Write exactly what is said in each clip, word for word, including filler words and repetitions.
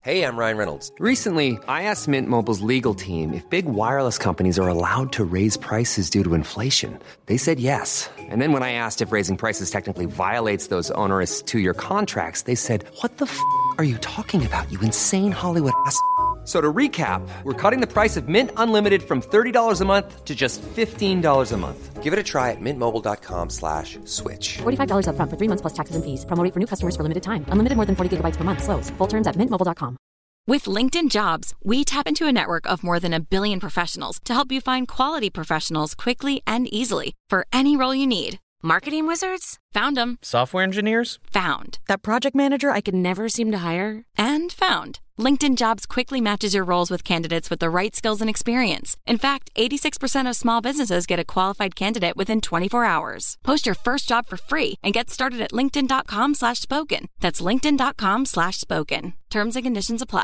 Hey, I'm Ryan Reynolds. Recently, I asked Mint Mobile's legal team if big wireless companies are allowed to raise prices due to inflation. They said yes. And then when I asked if raising prices technically violates those onerous two-year contracts, they said, what the f*** are you talking about, you insane Hollywood ass f- So to recap, we're cutting the price of Mint Unlimited from thirty dollars a month to just fifteen dollars a month. Give it a try at mintmobile.com slash switch. forty-five dollars up front for three months plus taxes and fees. Promo rate for new customers for limited time. Unlimited more than forty gigabytes per month. Slows full terms at mint mobile dot com. With LinkedIn Jobs, we tap into a network of more than a billion professionals to help you find quality professionals quickly and easily for any role you need. Marketing wizards? Found them. Software engineers? Found. That project manager I could never seem to hire? And found. LinkedIn Jobs quickly matches your roles with candidates with the right skills and experience. In fact, eighty-six percent of small businesses get a qualified candidate within twenty-four hours. Post your first job for free and get started at linkedin.com slash spoken. That's linkedin.com slash spoken. Terms and conditions apply.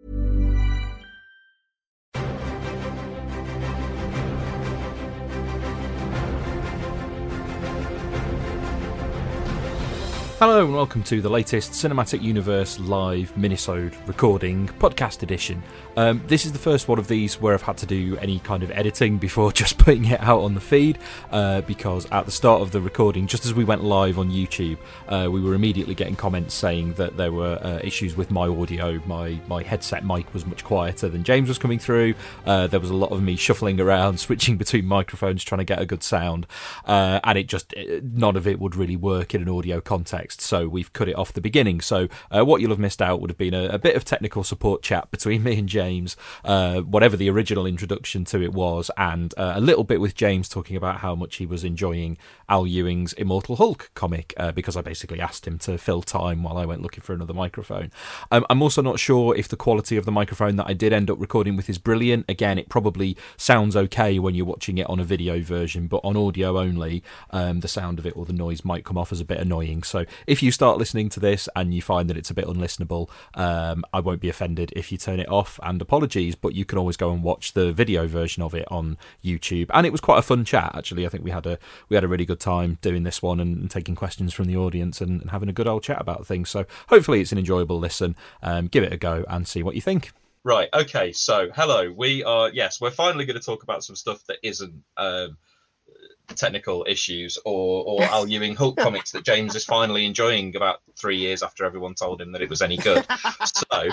Hello and welcome to the latest Cinematic Universe live minisode recording podcast edition. Um, this is the first one of these where I've had to do any kind of editing before just putting it out on the feed, uh, because at the start of the recording, just as we went live on YouTube, uh, we were immediately getting comments saying that there were uh, issues with my audio. My, my headset mic was much quieter than James was coming through. Uh, there was a lot of me shuffling around, switching between microphones, trying to get a good sound, uh, and it just, none of it would really work in an audio context. So we've cut it off the beginning. So uh, what you'll have missed out would have been a, a bit of technical support chat between me and James, uh, whatever the original introduction to it was, and uh, a little bit with James talking about how much he was enjoying Al Ewing's Immortal Hulk comic, uh, because I basically asked him to fill time while I went looking for another microphone. Um, I'm also not sure if the quality of the microphone that I did end up recording with is brilliant. Again, it probably sounds okay when you're watching it on a video version, but on audio only, um, the sound of it or the noise might come off as a bit annoying. So if you start listening to this and you find that it's a bit unlistenable, um, I won't be offended if you turn it off, and apologies, but you can always go and watch the video version of it on YouTube. And it was quite a fun chat, actually. I think we had a we had a really good time doing this one and, and taking questions from the audience and, and having a good old chat about things. So hopefully it's an enjoyable listen. Um, give it a go and see what you think. Right, okay, so hello. We are, yes, we're finally going to talk about some stuff that isn't um, technical issues or, or Al Ewing Hulk comics that James is finally enjoying about three years after everyone told him that it was any good. So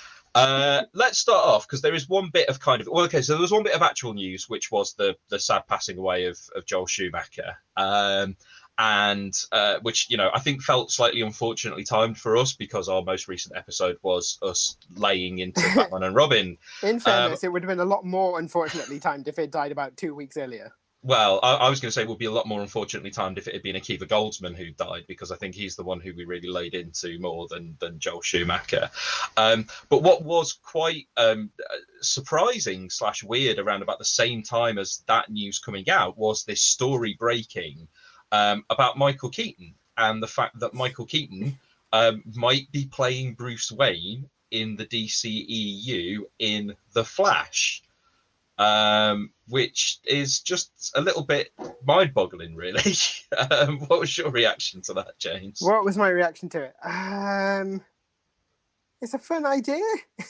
uh, let's start off, because there is one bit of kind of, well, okay, so there was one bit of actual news, which was the the sad passing away of, of Joel Schumacher. Um, and uh, which, you know, I think felt slightly unfortunately timed for us, because our most recent episode was us laying into Batman and Robin. In fairness, um, it would have been a lot more unfortunately timed if it died about two weeks earlier. Well, I, I was going to say it would be a lot more unfortunately timed if it had been Akiva Goldsman who died, because I think he's the one who we really laid into more than than Joel Schumacher. Um, but what was quite um, surprising slash weird around about the same time as that news coming out was this story breaking um, about Michael Keaton, and the fact that Michael Keaton um, might be playing Bruce Wayne in the D C E U in The Flash. Um, which is just a little bit mind-boggling, really. um, what was your reaction to that, James? What was my reaction to it? Um, it's a fun idea.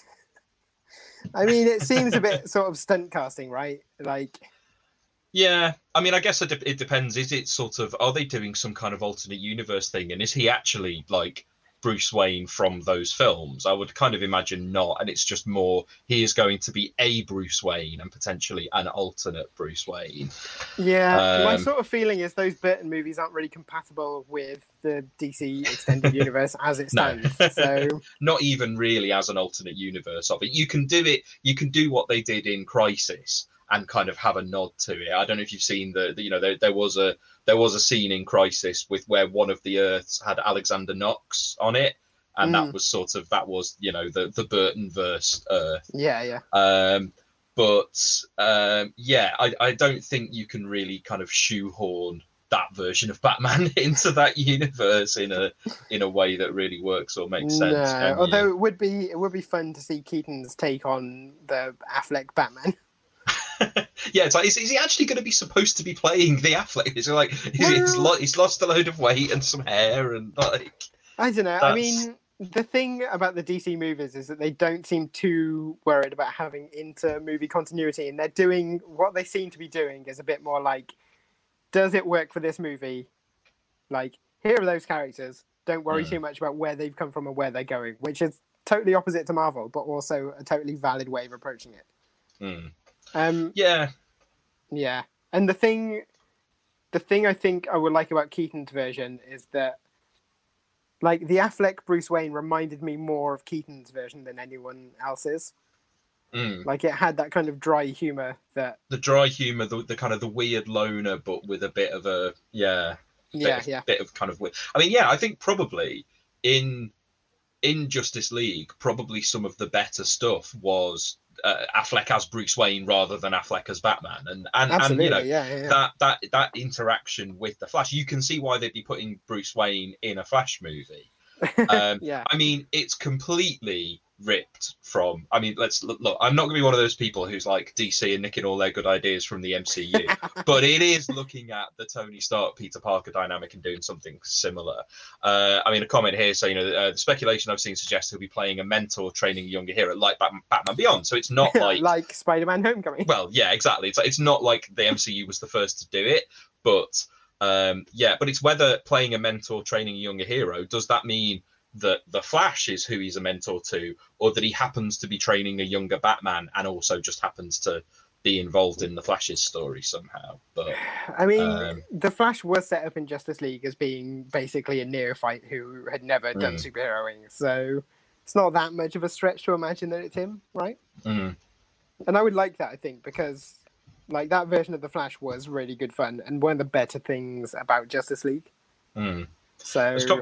I mean, it seems a bit sort of stunt casting, right? Like, yeah, I mean, I guess it, de- it depends. Is it sort of, are they doing some kind of alternate universe thing? And is he actually, like, Bruce Wayne from those films? I would kind of imagine not, and it's just more he is going to be a Bruce Wayne and potentially an alternate Bruce Wayne. Yeah, um, my sort of feeling is those Burton movies aren't really compatible with the D C extended universe as it stands. No. So not even really as an alternate universe of it. You can do it. You can do what they did in Crisis and kind of have a nod to it. I don't know if you've seen the, the you know, there, there was a there was a scene in Crisis with where one of the Earths had Alexander Knox on it, and mm. that was sort of that was you know the the Burton verse Earth. Yeah, yeah. Um, but um, yeah, I I don't think you can really kind of shoehorn that version of Batman into that universe in a in a way that really works or makes sense. No, although you? it would be it would be fun to see Keaton's take on the Affleck Batman. Yeah, it's like, is, is he actually going to be supposed to be playing the Affleck? Is it like he's, well, he's, lo- he's lost a load of weight and some hair and like? I don't know. That's... I mean, the thing about the D C movies is that they don't seem too worried about having inter-movie continuity, and they're doing what they seem to be doing is a bit more like, does it work for this movie? Like, here are those characters. Don't worry mm. too much about where they've come from and where they're going, which is totally opposite to Marvel, but also a totally valid way of approaching it. Mm. Um, yeah, yeah. And the thing, the thing I think I would like about Keaton's version is that, like, the Affleck Bruce Wayne reminded me more of Keaton's version than anyone else's. Mm. Like, it had that kind of dry humor that the dry humor, the, the kind of the weird loner, but with a bit of a yeah, bit yeah, of, yeah, bit of kind of weird. I mean, yeah, I think probably in in Justice League, probably some of the better stuff was uh, Affleck as Bruce Wayne rather than Affleck as Batman, and and, and you know yeah, yeah, yeah. that that that interaction with the Flash, you can see why they'd be putting Bruce Wayne in a Flash movie. Um, yeah. I mean, it's completely ripped from. I mean, let's look, look. I'm not going to be one of those people who's like D C and nicking all their good ideas from the M C U, but it is looking at the Tony Stark, Peter Parker dynamic and doing something similar. Uh, I mean, a comment here saying, you know, uh, the speculation I've seen suggests he'll be playing a mentor training a younger hero like Batman, Batman Beyond. So it's not like like Spider-Man Homecoming. Well, yeah, exactly. It's it's not like the M C U was the first to do it, but um, yeah, but it's whether playing a mentor training a younger hero, does that mean that the Flash is who he's a mentor to, or that he happens to be training a younger Batman and also just happens to be involved in the Flash's story somehow? But I mean, um, the Flash was set up in Justice League as being basically a neophyte who had never done mm. superheroing, so it's not that much of a stretch to imagine that it's him, right? Mm. And I would like that, I think, because like that version of the Flash was really good fun and one of the better things about Justice League. Mm. So.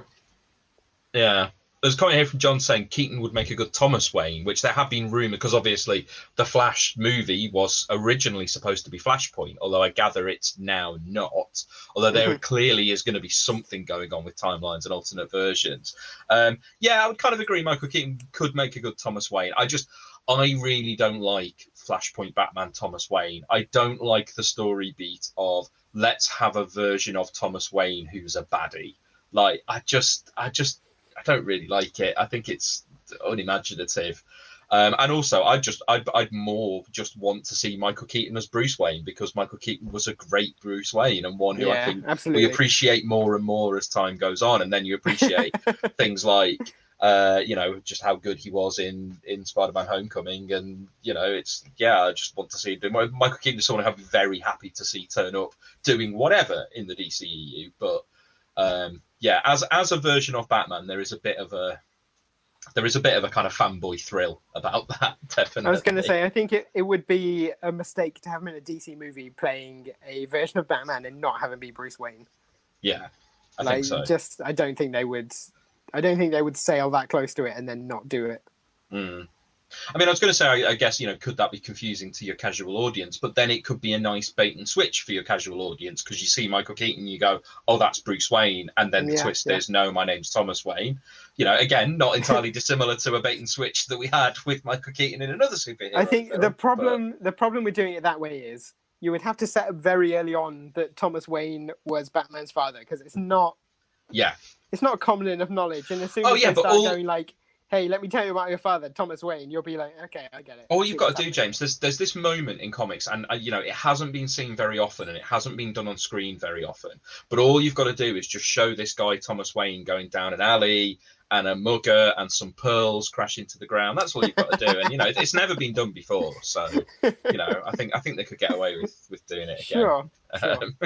Yeah, there's a comment here from John saying Keaton would make a good Thomas Wayne, which there have been rumours, because obviously the Flash movie was originally supposed to be Flashpoint, although I gather it's now not, although there mm-hmm. clearly is going to be something going on with timelines and alternate versions. Um, yeah, I would kind of agree Michael Keaton could make a good Thomas Wayne. I just, I really don't like Flashpoint Batman Thomas Wayne. I don't like the story beat of let's have a version of Thomas Wayne who's a baddie. Like, I just, I just, I don't really like it. I think it's unimaginative. Um, and also, I just, I'd, I'd more just want to see Michael Keaton as Bruce Wayne, because Michael Keaton was a great Bruce Wayne and one who yeah, I think absolutely. we appreciate more and more as time goes on. And then you appreciate things like, uh, you know, just how good he was in, in Spider-Man Homecoming. And, you know, it's, yeah, I just want to see him. Michael Keaton is someone I'd be very happy to see turn up doing whatever in the D C E U. But, um, yeah, as as a version of Batman, there is a bit of a there is a bit of a kind of fanboy thrill about that. Definitely. I was going to say, I think it, it would be a mistake to have him in a D C movie playing a version of Batman and not have him be Bruce Wayne. Yeah, I like, think so. Just, I don't think they would. I don't think they would sail that close to it and then not do it. Mm. I mean, I was going to say, I, I guess, you know, could that be confusing to your casual audience? But then it could be a nice bait and switch for your casual audience, because you see Michael Keaton, you go, oh, that's Bruce Wayne. And then the yeah, twist yeah. is, no, my name's Thomas Wayne. You know, again, not entirely dissimilar to a bait and switch that we had with Michael Keaton in another superhero I think film, the problem but... the problem with doing it that way is you would have to set up very early on that Thomas Wayne was Batman's father, because it's not yeah it's not common enough knowledge. And as soon as oh, yeah, they but start all... going like, hey, let me tell you about your father, Thomas Wayne, you'll be like, okay, I get it. All you've got to do, James, there's there's this moment in comics, and uh, you know, it hasn't been seen very often, and it hasn't been done on screen very often. But all you've got to do is just show this guy Thomas Wayne going down an alley, and a mugger and some pearls crash into the ground. That's all you've got to do, and you know, it's never been done before. So, you know, I think I think they could get away with, with doing it again. Sure. sure. Um,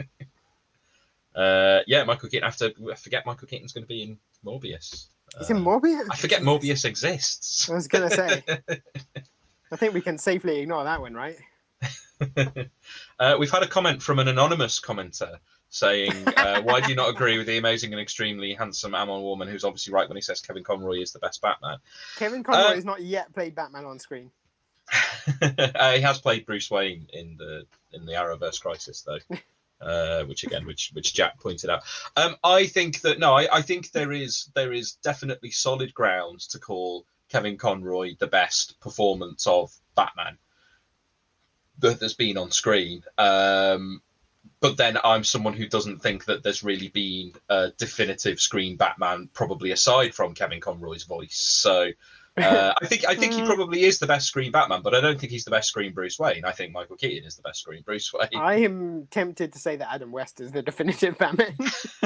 uh, yeah, Michael Keaton. I have to I forget Michael Keaton's going to be in Morbius. Is it Morbius? I forget Morbius exists. I was going to say. I think we can safely ignore that one, right? uh, we've had a comment from an anonymous commenter saying, uh, why do you not agree with the amazing and extremely handsome Amon Warman, who's obviously right when he says Kevin Conroy is the best Batman? Kevin Conroy uh, has not yet played Batman on screen. uh, he has played Bruce Wayne in the in the Arrowverse Crisis, though. Uh, which again, which which Jack pointed out. Um, I think that no, I, I think there is there is definitely solid grounds to call Kevin Conroy the best performance of Batman that there's been on screen. Um, but then I'm someone who doesn't think that there's really been a definitive screen Batman, probably aside from Kevin Conroy's voice. So uh, I think I think he probably is the best screen Batman, but I don't think he's the best screen Bruce Wayne. I think Michael Keaton is the best screen Bruce Wayne. I am tempted to say that Adam West is the definitive Batman.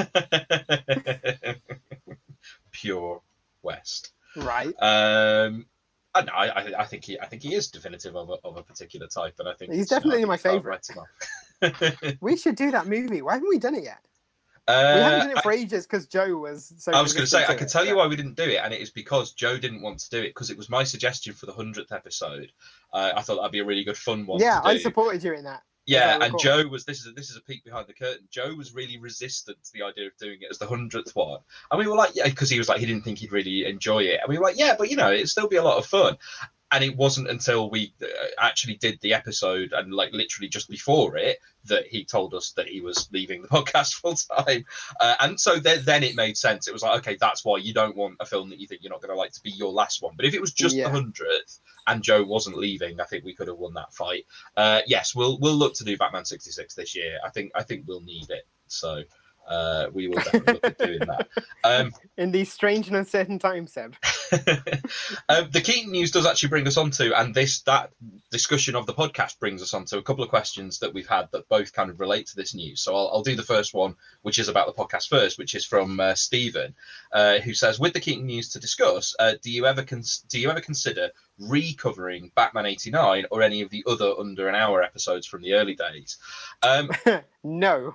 Pure West, right? Um, I, know, I I think he I think he is definitive of a of a particular type, and I think he's definitely you know, my favorite. We should do that movie. Why haven't we done it yet? Uh, we haven't done it for I, ages because Joe was so. I was going to say, I can it, tell so. you why we didn't do it, and it is because Joe didn't want to do it because it was my suggestion for the hundredth episode. Uh, I thought that'd be a really good fun one. Yeah, to do. I supported you in that. Yeah, and Joe was this is a, this is a peek behind the curtain. Joe was really resistant to the idea of doing it as the hundredth one, and we were like, yeah, because he was like he didn't think he'd really enjoy it, and we were like, yeah, but you know, it'd still be a lot of fun. And it wasn't until we actually did the episode and like literally just before it that he told us that he was leaving the podcast full time. Uh, and so then, then it made sense. It was like, okay, that's why you don't want a film that you think you're not going to like to be your last one. But if it was just yeah. the hundredth and Joe wasn't leaving, I think we could have won that fight. Uh, yes, we'll we'll look to do Batman sixty-six this year. I think I think we'll need it. So uh, we will definitely look at doing that. Um, In these strange and uncertain times, Seb. um, the Keaton news does actually bring us on to, and this that discussion of the podcast brings us on to a couple of questions that we've had that both kind of relate to this news. So I'll, I'll do the first one, which is about the podcast first, which is from uh, Stephen, uh, who says, with the Keaton news to discuss, uh, do you ever cons- do you ever consider recovering Batman eighty-nine or any of the other under an hour episodes from the early days? Um, no.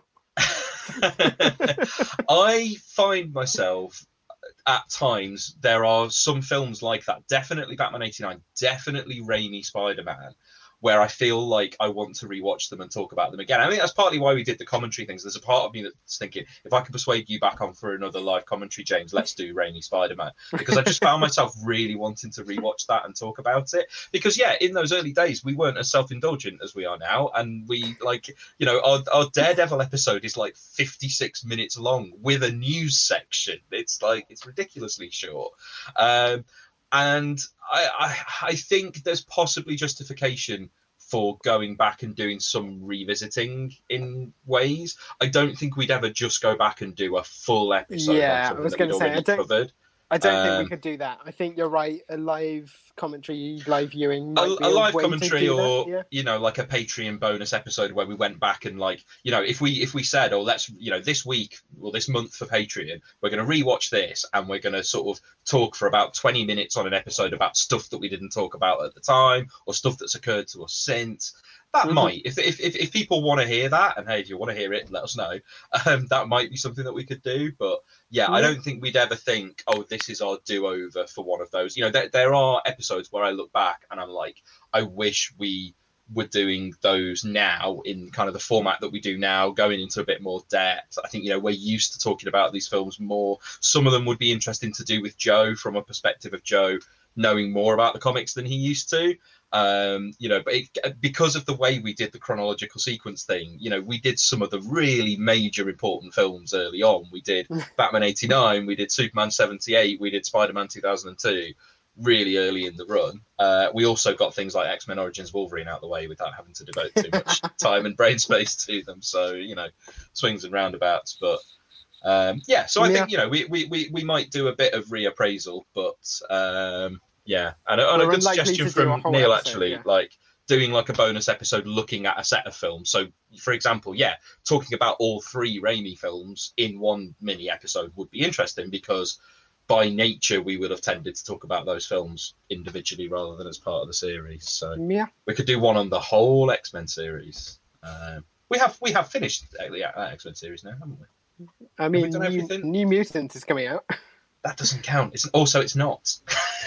I find myself at times there are some films like that, definitely Batman eighty-nine, definitely Raimi Spider-Man, where I feel like I want to rewatch them and talk about them again. I think that's partly why we did the commentary things. There's a part of me that's thinking, if I can persuade you back on for another live commentary, James, let's do Raimi Spider-Man. Because I just found myself really wanting to rewatch that and talk about it. Because, yeah, in those early days, we weren't as self-indulgent as we are now. And we, like, you know, our, our Daredevil episode is like fifty-six minutes long with a news section. It's like, it's ridiculously short. Um, And I, I, I think there's possibly justification for going back and doing some revisiting in ways. I don't think we'd ever just go back and do a full episode. Yeah, I was going to say, I don't, covered. I don't um, think we could do that. I think you're right. A live commentary, live viewing, might a, be a live way to commentary, do or that, yeah. you know, like a Patreon bonus episode where we went back and, like, you know, if we if we said, oh, let's, you know, this week or this month for Patreon, we're going to rewatch this and we're going to sort of talk for about twenty minutes on an episode about stuff that we didn't talk about at the time or stuff that's occurred to us since. That mm-hmm. might, if, if if if people want to hear that, and hey, if you want to hear it, let us know. Um, that might be something that we could do. But yeah, mm-hmm. I don't think we'd ever think, oh, this is our do-over for one of those. You know, there, there are episodes where I look back and I'm like, I wish we were doing those now in kind of the format that we do now, going into a bit more depth. I think, you know, we're used to talking about these films more. Some of them would be interesting to do with Joe from a perspective of Joe knowing more about the comics than he used to. Um, you know, but it, because of the way we did the chronological sequence thing, you know, we did some of the really major important films early on. We did Batman eighty-nine, we did Superman seventy-eight, we did Spider-Man two thousand two, really early in the run. Uh, we also got things like X-Men Origins Wolverine out of the way without having to devote too much time and brain space to them. So, you know, swings and roundabouts. But um, yeah, so I yeah. think, you know, we, we, we, we might do a bit of reappraisal, but um, yeah. And, and a good suggestion from Neil, episode, actually, yeah. like doing like a bonus episode looking at a set of films. So, for example, yeah, talking about all three Raimi films in one mini episode would be interesting because by nature, we would have tended to talk about those films individually rather than as part of the series. So yeah, we could do one on the whole X-Men series. Um, we have we have finished the X-Men series now, haven't we? I mean, New, New Mutants is coming out. That doesn't count. It's also it's not.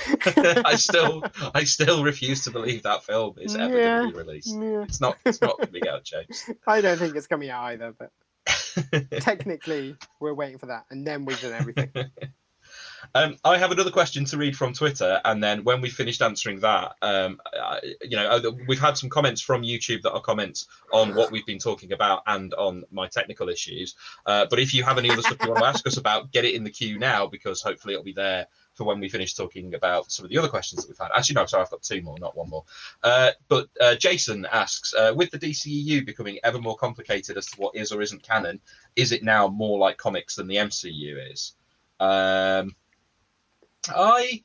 I still I still refuse to believe that film is ever yeah, going to be released. Yeah. It's not it's not coming out, James. I don't think it's coming out either, but technically we're waiting for that, and then we've done everything. Um, I have another question to read from Twitter, and then when we finished answering that, um, I, you know, we've had some comments from YouTube that are comments on what we've been talking about and on my technical issues. Uh, but if you have any other stuff you want to ask us about, get it in the queue now, because hopefully it'll be there for when we finish talking about some of the other questions that we've had. Actually, no, sorry, I've got two more, not one more. Uh, but uh, Jason asks, uh, with the D C E U becoming ever more complicated as to what is or isn't canon, is it now more like comics than the M C U is? Um, I...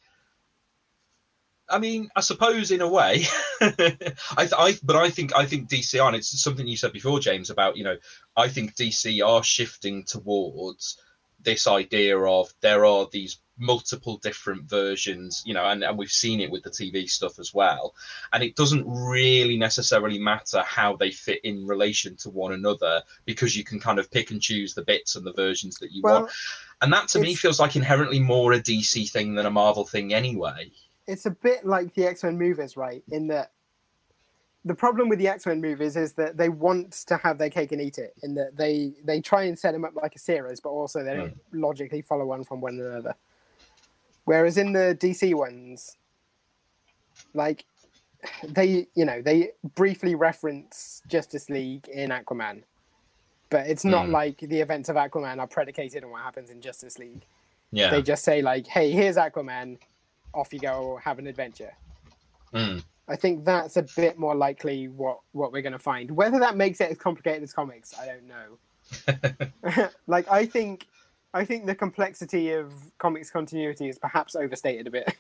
I mean, I suppose in a way, I, I, but I think I think D C are, and it's something you said before, James, about, you know, I think D C are shifting towards this idea of there are these multiple different versions, you know, and, and we've seen it with the T V stuff as well. And it doesn't really necessarily matter how they fit in relation to one another, because you can kind of pick and choose the bits and the versions that you well, want. And that to me feels like inherently more a D C thing than a Marvel thing anyway. It's a bit like the X-Men movies, right? In that the problem with the X-Men movies is that they want to have their cake and eat it, in that they, they try and set them up like a series, but also they don't mm. logically follow one from one another. Whereas in the D C ones, like, they, you know, they briefly reference Justice League in Aquaman, but it's not mm. like the events of Aquaman are predicated on what happens in Justice League. Yeah. They just say, like, hey, here's Aquaman, off you go, have an adventure. Mm. I think that's a bit more likely what, what we're going to find. Whether that makes it as complicated as comics, I don't know. Like, I think I think the complexity of comics continuity is perhaps overstated a bit.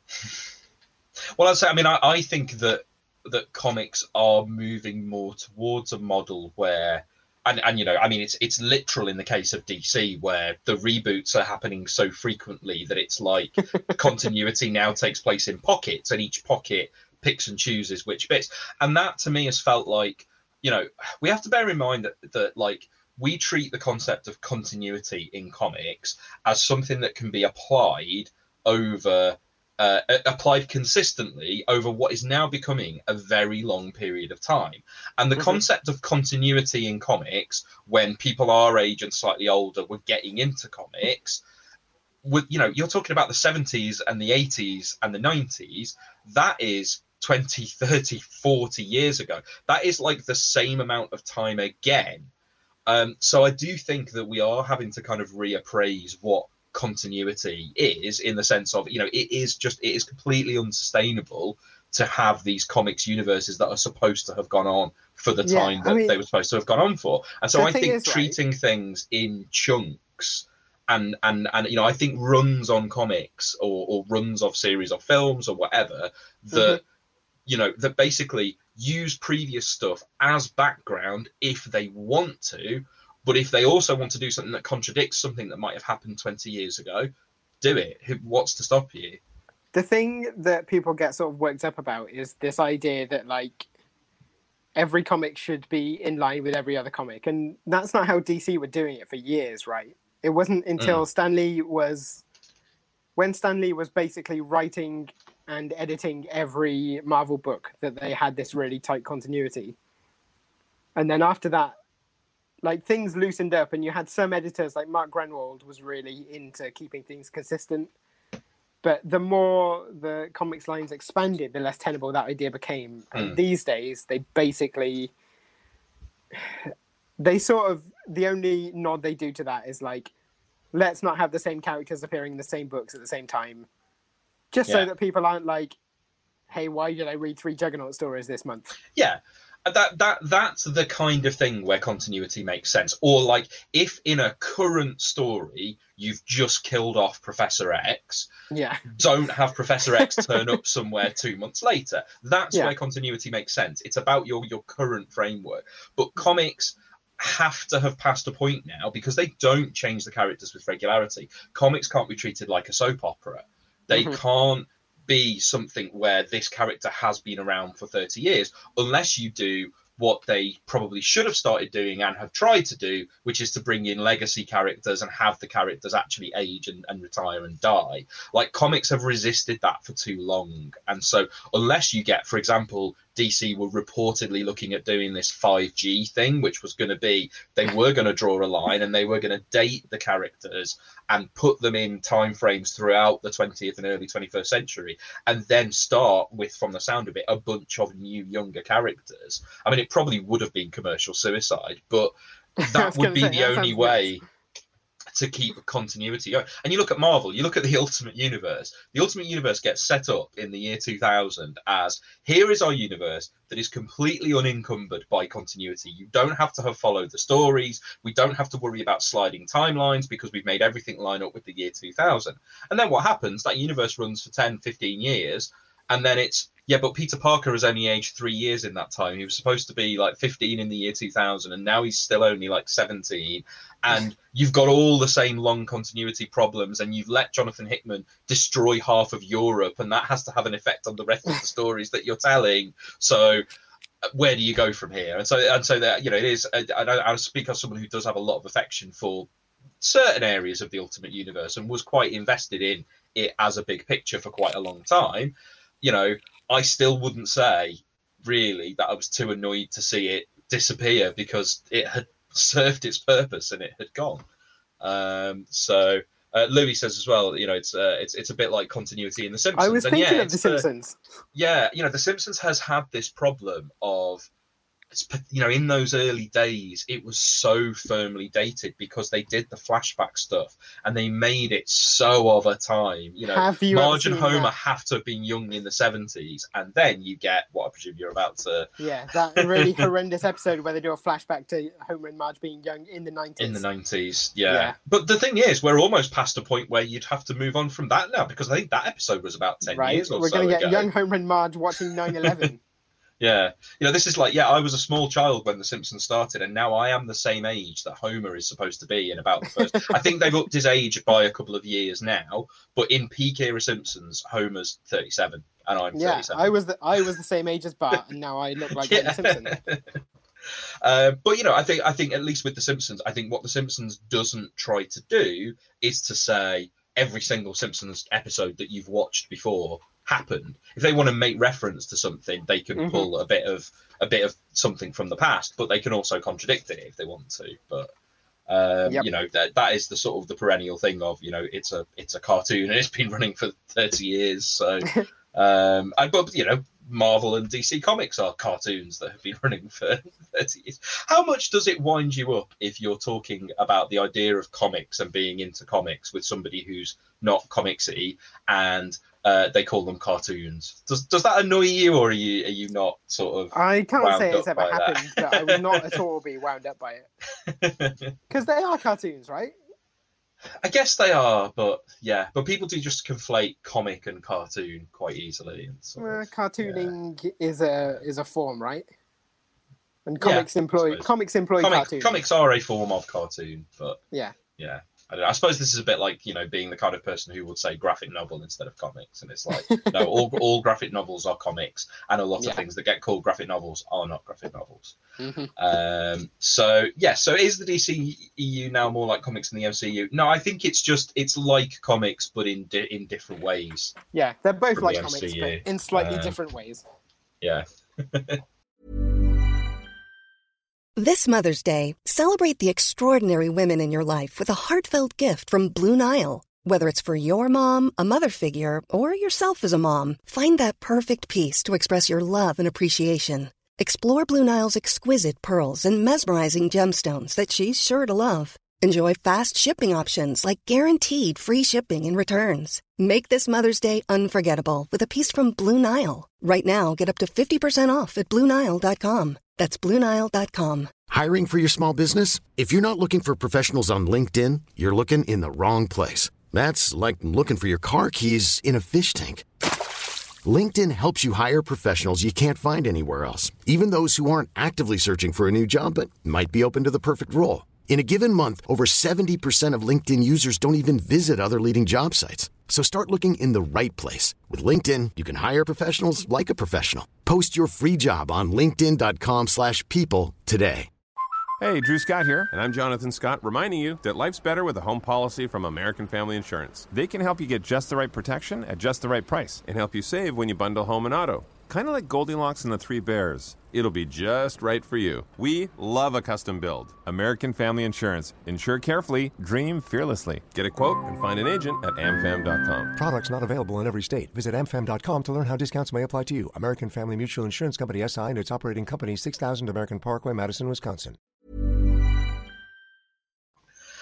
Well, I'd say, I mean, I, I think that that comics are moving more towards a model where, and, and you know, I mean, it's it's literal in the case of D C, where the reboots are happening so frequently that it's like continuity now takes place in pockets, and each pocket picks and chooses which bits. And that to me has felt like, you know, we have to bear in mind that that like we treat the concept of continuity in comics as something that can be applied over uh, applied consistently over what is now becoming a very long period of time. And the mm-hmm. concept of continuity in comics, when people our age and slightly older were getting into comics, with, you know, you're talking about the seventies and the eighties and the nineties, that is twenty, thirty, forty years ago. That is like the same amount of time again. Um, so I do think that we are having to kind of reappraise what continuity is, in the sense of, you know, it is just, it is completely unsustainable to have these comics universes that are supposed to have gone on for the yeah, time that I mean, they were supposed to have gone on for. And so I think is, treating right? things in chunks and, and, and, you know, I think runs on comics or, or runs of series of films or whatever that, mm-hmm. you know, that basically use previous stuff as background if they want to, but if they also want to do something that contradicts something that might have happened twenty years ago, do it. What's to stop you? The thing that people get sort of worked up about is this idea that, like, every comic should be in line with every other comic. And that's not how D C were doing it for years, right? It wasn't until mm. Stan Lee was... When Stan Lee was basically writing and editing every Marvel book that they had this really tight continuity. And then after that, like, things loosened up, and you had some editors, like Mark Grenwald was really into keeping things consistent. But the more the comics lines expanded, the less tenable that idea became. And mm. these days, they basically... They sort of... The only nod they do to that is, like, let's not have the same characters appearing in the same books at the same time. Just yeah. so that people aren't like, hey, why did I read three Juggernaut stories this month? Yeah. That that that's the kind of thing where continuity makes sense. Or like, if in a current story you've just killed off Professor X, yeah, don't have Professor X turn up somewhere two months later. That's yeah. where continuity makes sense. It's about your your current framework. But comics have to have passed a point now, because they don't change the characters with regularity. Comics can't be treated like a soap opera. They mm-hmm. can't be something where this character has been around for thirty years, unless you do what they probably should have started doing and have tried to do, which is to bring in legacy characters and have the characters actually age and, and retire and die. Like, comics have resisted that for too long. And so unless you get, for example, D C were reportedly looking at doing this five G thing, which was going to be, they were going to draw a line and they were going to date the characters and put them in timeframes throughout the twentieth and early twenty-first century, and then start with, from the sound of it, a bunch of new younger characters. I mean, it probably would have been commercial suicide, but that would be say, the only way to keep continuity going. And you look at Marvel, you look at the Ultimate Universe. The Ultimate Universe gets set up in the year two thousand as, here is our universe that is completely unencumbered by continuity. You don't have to have followed the stories. We don't have to worry about sliding timelines because we've made everything line up with the year two thousand. And then what happens? That universe runs for ten, fifteen years. And then it's, yeah, but Peter Parker has only aged three years in that time. He was supposed to be like fifteen in the year two thousand, and now he's still only like seventeen. And you've got all the same long continuity problems, and you've let Jonathan Hickman destroy half of Europe, and that has to have an effect on the rest of the stories that you're telling. So where do you go from here? And so, and so that, you know, it is, I, I, I speak as someone who does have a lot of affection for certain areas of the Ultimate Universe and was quite invested in it as a big picture for quite a long time. You know, I still wouldn't say really that I was too annoyed to see it disappear because it had served its purpose and it had gone. Um, so uh, Louis says as well, you know, it's uh, it's it's a bit like continuity in The Simpsons. I was and thinking yeah, of The Simpsons. Uh, yeah, you know, The Simpsons has had this problem of, you know, in those early days, it was so firmly dated because they did the flashback stuff and they made it so of a time. You know, Have you Marge and ever seen Homer that? have to have been young in the seventies, and then you get what I presume you're about to. Yeah, that really horrendous episode where they do a flashback to Homer and Marge being young in the nineties. In the nineties, yeah. Yeah. But the thing is, we're almost past a point where you'd have to move on from that now because I think that episode was about ten Right, years or we're so going to get ago. young Homer and Marge watching nine eleven. Yeah, you know, this is like, yeah, I was a small child when The Simpsons started, and now I am the same age that Homer is supposed to be in about the first. I think they've upped his age by a couple of years now, but in peak era Simpsons, Homer's thirty-seven, and I'm Yeah, thirty-seven. I was the I was the same age as Bart, and now I look like Yeah. Homer Simpson. Uh, but you know, I think I think at least with The Simpsons, I think what The Simpsons doesn't try to do is to say every single Simpsons episode that you've watched before happened. If they want to make reference to something, they can Mhm. pull a bit of a bit of something from the past, but they can also contradict it if they want to. But um, Yep. you know, that that is the sort of the perennial thing of, you know, it's a it's a cartoon and it's been running for thirty years. So, um, I, but you know, Marvel and D C Comics are cartoons that have been running for thirty years. How much does it wind you up if you're talking about the idea of comics and being into comics with somebody who's not comicsy and uh, they call them cartoons? Does does that annoy you, or are you are you not sort of? I can't wound say it's up ever by that? happened, but I will not at all be wound up by it. Because they are cartoons, right? I guess they are, but yeah, but people do just conflate comic and cartoon quite easily. And sort Uh, of, cartooning is a is a form, right? And Yeah, comics I employ suppose. comics employ Comic, cartoons. comics are a form of cartoon, but Yeah. yeah. I, don't know. I suppose this is a bit like, you know, being the kind of person who would say graphic novel instead of comics, and it's like, no, all all graphic novels are comics, and a lot Yeah. of things that get called graphic novels are not graphic novels. Mhm. Um, so yeah, so is the D C E U now more like comics than the M C U? No, I think it's just it's like comics, but in di- in different ways. Yeah, they're both From like the comics, M C U. but in slightly Um, different ways. Yeah. This Mother's Day, celebrate the extraordinary women in your life with a heartfelt gift from Blue Nile. Whether it's for your mom, a mother figure, or yourself as a mom, find that perfect piece to express your love and appreciation. Explore Blue Nile's exquisite pearls and mesmerizing gemstones that she's sure to love. Enjoy fast shipping options like guaranteed free shipping and returns. Make this Mother's Day unforgettable with a piece from Blue Nile. Right now, get up to fifty percent off at Blue Nile dot com. That's Blue Nile dot com. Hiring for your small business? If you're not looking for professionals on LinkedIn, you're looking in the wrong place. That's like looking for your car keys in a fish tank. LinkedIn helps you hire professionals you can't find anywhere else, even those who aren't actively searching for a new job but might be open to the perfect role. In a given month, over seventy percent of LinkedIn users don't even visit other leading job sites. So start looking in the right place. With LinkedIn, you can hire professionals like a professional. Post your free job on linkedin dot com slash people today. Hey, Drew Scott here, and I'm Jonathan Scott, reminding you that life's better with a home policy from American Family Insurance. They can help you get just the right protection at just the right price and help you save when you bundle home and auto. Kind of like Goldilocks and the Three Bears. It'll be just right for you. We love a custom build. American Family Insurance. Insure carefully, dream fearlessly. Get a quote and find an agent at am fam dot com. Products not available in every state. Visit am fam dot com to learn how discounts may apply to you. American Family Mutual Insurance Company, S I and its operating company, six thousand American Parkway, Madison, Wisconsin.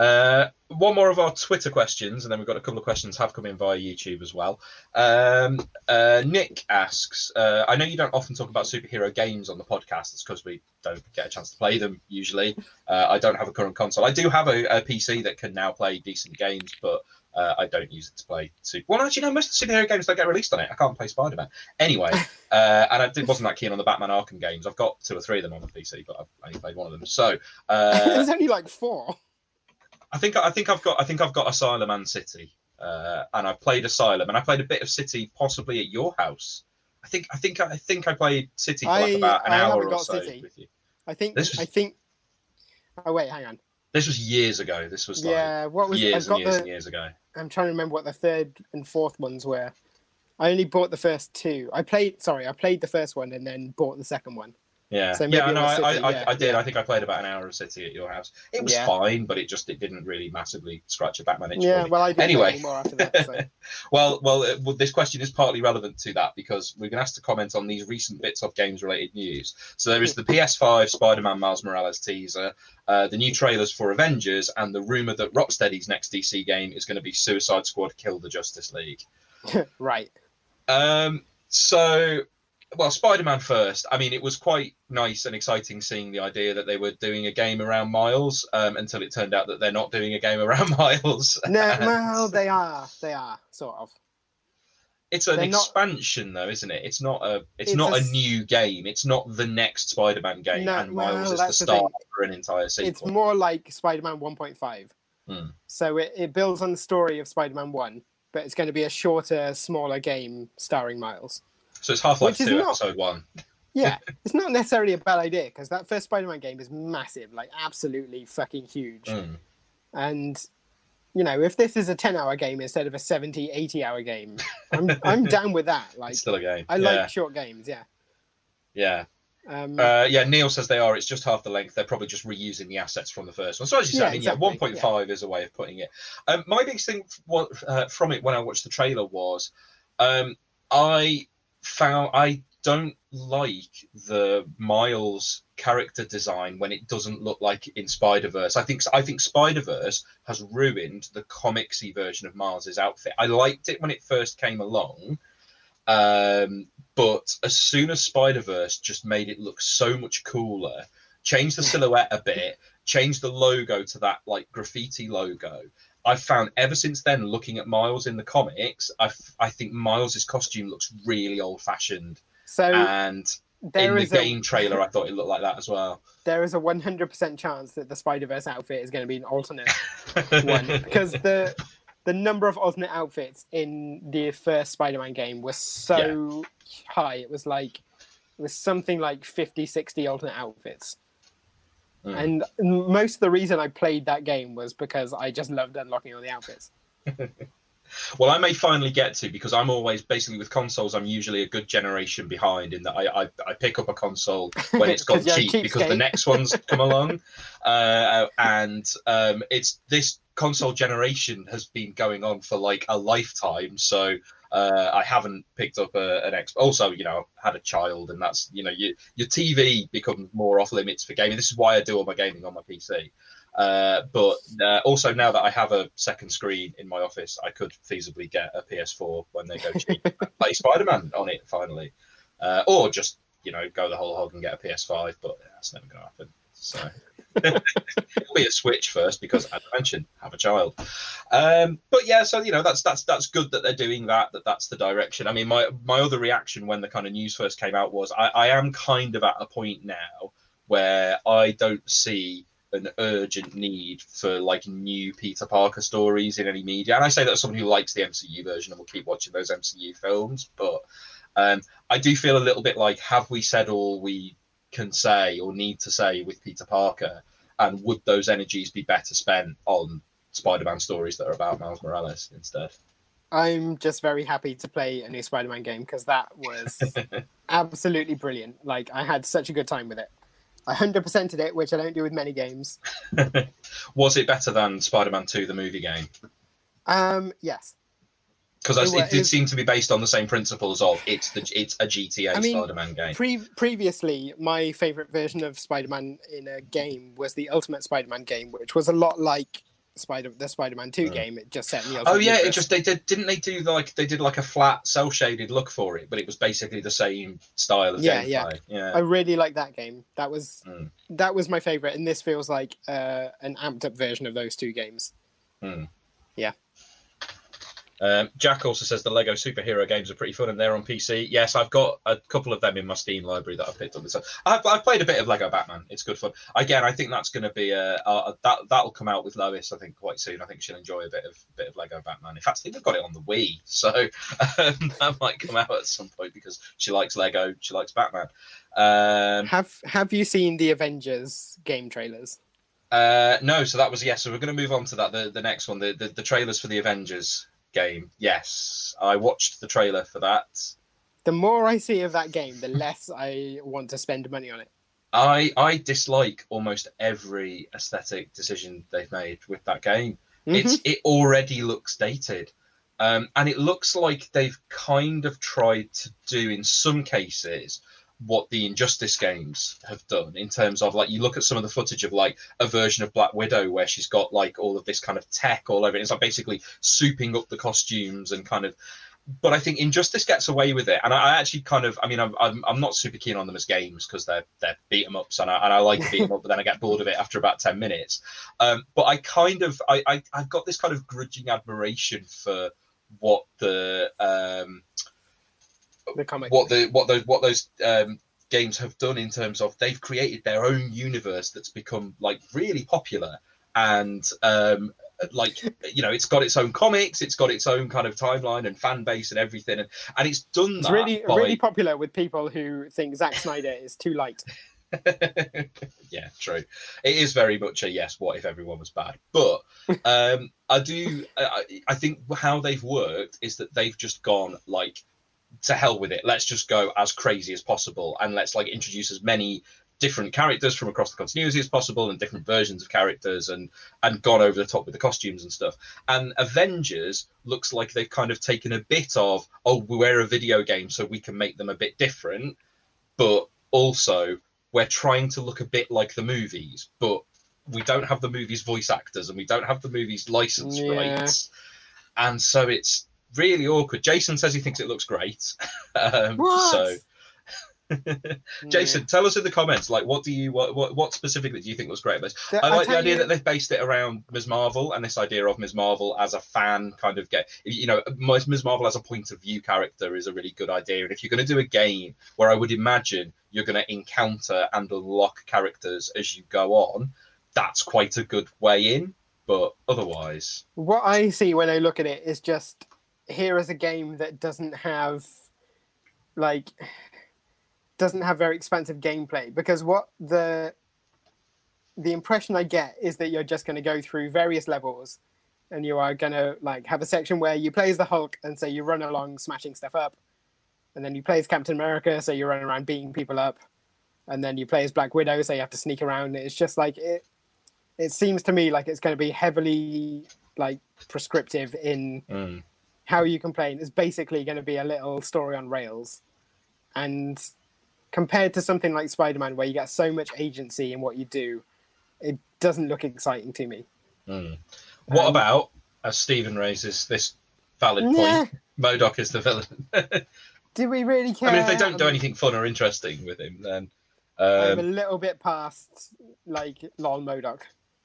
Uh, one more of our Twitter questions, and then we've got a couple of questions have come in via YouTube as well. Um, uh, Nick asks, uh, I know you don't often talk about superhero games on the podcast. It's because we don't get a chance to play them usually. Uh, I don't have a current console. I do have a, a P C that can now play decent games, but uh, I don't use it to play super. Well, actually, no, most of the superhero games don't get released on it. I can't play Spider-Man. Anyway, uh, and I did, wasn't that keen on the Batman Arkham games. I've got two or three of them on the P C, but I've only played one of them. So uh, there's only like four. I think I think I've got I think I've got Asylum and City, uh, and I've played Asylum, and I played a bit of City, possibly at your house. I think I think I think I played City for like about an I hour haven't or got so City. with you. I think This was- I think. Oh wait, hang on. This was years ago. This was like Yeah, what was years I've and got years the- and years ago. I'm trying to remember what the third and fourth ones were. I only bought the first two. I played. Sorry, I played the first one and then bought the second one. Yeah, So maybe yeah, it no, was I, City, I, yeah, I did. yeah. I think I played about an hour of City at your house. It was Yeah. fine, but it just it didn't really massively scratch a Batman itch. Yeah, for me. well, I didn't anyway. play anymore after that. So. well, well, uh, well, this question is partly relevant to that because we've been asked to comment on these recent bits of games-related news. So there is the P S five Spider-Man Miles Morales teaser, uh, the new trailers for Avengers, and the rumor that Rocksteady's next D C game is going to be Suicide Squad: Kill the Justice League. Right. Um. So. Well, Spider-Man first. I mean, it was quite nice and exciting seeing the idea that they were doing a game around Miles um, until it turned out that they're not doing a game around Miles. No, And well, they are. They are sort of. it's an they're not- expansion, though, isn't it? It's not a. It's, It's not a a, s- new game. It's not the next Spider-Man game, No, and Miles well, is the that's the start thing. for an entire sequel. It's more like Spider-Man one point five. Hmm. So it, it builds on the story of Spider-Man one, but it's going to be a shorter, smaller game starring Miles. So it's Half-Life which is two, not- Episode one. Yeah, it's not necessarily a bad idea because that first Spider-Man game is massive, like absolutely fucking huge. Mm. And, you know, if this is a ten-hour game instead of a seventy, eighty-hour game, I'm I'm down with that. Like, It's still a game. I yeah. like short games, yeah. Yeah. Um, Uh, yeah, Neil says they are. It's just half the length. They're probably just reusing the assets from the first one. So as you said, Yeah, I mean, yeah, exactly, one point five is a way of putting it. Um, my biggest thing what, uh, from it when I watched the trailer was um, I found I don't like the Miles character design when it doesn't look like in Spider-Verse. I think I think Spider-Verse has ruined the comicsy version of Miles's outfit. I liked it when it first came along. Um, but as soon as Spider-Verse just made it look so much cooler, changed the silhouette a bit, changed the logo to that like graffiti logo, I've found ever since then, looking at Miles in the comics, I I think Miles's costume looks really old-fashioned. so And there in the is a- game trailer, I thought it looked like that as well. there is a one hundred percent chance that the Spider-Verse outfit is going to be an alternate one because the the number of alternate outfits in the first Spider-Man game was so high. It was like it was something like fifty, sixty alternate outfits. Mm. And most of the reason I played that game was because I just loved unlocking all the outfits. Well, I may finally get to, because I'm always, basically with consoles, I'm usually a good generation behind in that I I, I pick up a console when it's gone 'Cause you're a cheap because the cheapskate. next one's come along. Uh, and um, it's this console generation has been going on for like a lifetime. So uh, I haven't picked up a, an X. Also, you know, I've had a child, and that's, you know, you, your T V becomes more off limits for gaming. This is why I do all my gaming on my P C. Uh, but uh, also now that I have a second screen in my office, I could feasibly get a P S four when they go cheap and play Spider-Man on it finally, uh, or just, you know, go the whole hog and get a P S five. But that's never going to happen. So it'll be a Switch first because, as I mentioned, have a child. Um, but yeah, so you know, that's that's that's good that they're doing that. That that's the direction. I mean, my my other reaction when the kind of news first came out was I, I am kind of at a point now where I don't see an urgent need for like new Peter Parker stories in any media. And I say that as someone who likes the M C U version and will keep watching those M C U films. But um, I do feel a little bit like, have we said all we can say or need to say with Peter Parker? And would those energies be better spent on Spider-Man stories that are about Miles Morales instead? I'm just very happy to play a new Spider-Man game because that was absolutely brilliant. Like, I had such a good time with it. I one hundred percented it, which I don't do with many games. Was it better than Spider-Man two, the movie game? Um, yes. Because It it, wa- it did it- seem to be based on the same principles of it's the it's a G T A I mean, Spider-Man game. Pre- previously, my favorite version of Spider-Man in a game was the Ultimate Spider-Man game, which was a lot like Spider the Spider-Man two Mm. game. It just set in the Oh Ultimate yeah, it Universe. just they did didn't they do like they did like a flat cell shaded look for it, but it was basically the same style of Yeah, gameplay. yeah. yeah. I really like that game. That was Mm. that was my favorite, and this feels like uh, an amped up version of those two games. Mm. Yeah. Um, Jack also says the Lego superhero games are pretty fun and they're on P C. Yes, I've got a couple of them in my Steam library that I've picked up. So I've, I've played a bit of Lego Batman. It's good fun. Again, I think that's going to be a, a, a that that'll come out with Lois. I think quite soon. I think she'll enjoy a bit of bit of Lego Batman. In fact, I think they've got it on the Wii, so um, that might come out at some point because she likes Lego. She likes Batman. Um, Have Have you seen the Avengers game trailers? uh, no, so that was yes. So we're going to move on to that. The the next one, the the, the trailers for the Avengers game. Yes, I watched the trailer for that. The more I see of that game, the less I want to spend money on it. I I dislike almost every aesthetic decision they've made with that game. Mm-hmm. It's it already looks dated, um, and it looks like they've kind of tried to do in some cases what the Injustice games have done in terms of like you look at some of the footage of like a version of Black Widow where she's got like all of this kind of tech all over it. It's like basically souping up the costumes and kind of. But I think Injustice gets away with it, and I actually kind of, I mean, I'm I'm, I'm not super keen on them as games because they're they're beat 'em ups, and I and I like beat 'em up, but then I get bored of it after about ten minutes. Um, but I kind of, I, I I've got this kind of grudging admiration for what the um, The comic. what the what those what those um, games have done in terms of they've created their own universe that's become like really popular and. Um, like you know it's got its own comics, it's got its own kind of timeline and fan base and everything, and, and it's done It's that really by... really popular with people who think Zack Snyder is too light. Yeah, true. It is very much a yes, what if everyone was bad? But um I do I, I think how they've worked is that they've just gone like to hell with it, let's just go as crazy as possible and let's like introduce as many different characters from across the continuity as possible and different versions of characters and and gone over the top with the costumes and stuff. And Avengers looks like they've kind of taken a bit of, oh, we're a video game so we can make them a bit different, but also we're trying to look a bit like the movies, but we don't have the movies voice actors and we don't have the movies license Yeah. rights, and so it's really awkward. Jason says he thinks it looks great. um, What? so Jason, tell us in the comments, like, what do you, what, what, what specifically do you think was great about this? The- I I'll like the tell idea you- that they've based it around Miz Marvel and this idea of Miz Marvel as a fan kind of get, you know, Miz Marvel as a point of view character is a really good idea. And if you're going to do a game where I would imagine you're going to encounter and unlock characters as you go on, that's quite a good way in. But otherwise, What I see when I look at it is just here is a game that doesn't have like doesn't have very expansive gameplay, because what the the impression I get is that you're just going to go through various levels and you are going to like have a section where you play as the Hulk and so you run along smashing stuff up, and then you play as Captain America so you run around beating people up, and then you play as Black Widow so you have to sneak around. It's just like it it seems to me like it's going to be heavily like prescriptive in mm. how you can play. It's basically going to be a little story on rails, and compared to something like Spider-Man where you get so much agency in what you do, it doesn't look exciting to me. Mm. What Um, about, as Stephen raises this valid point, Nah. MODOK is the villain? Do we really care? I mean, if they don't do I'm- anything fun or interesting with him, then I'm a um, little bit past like lol MODOK.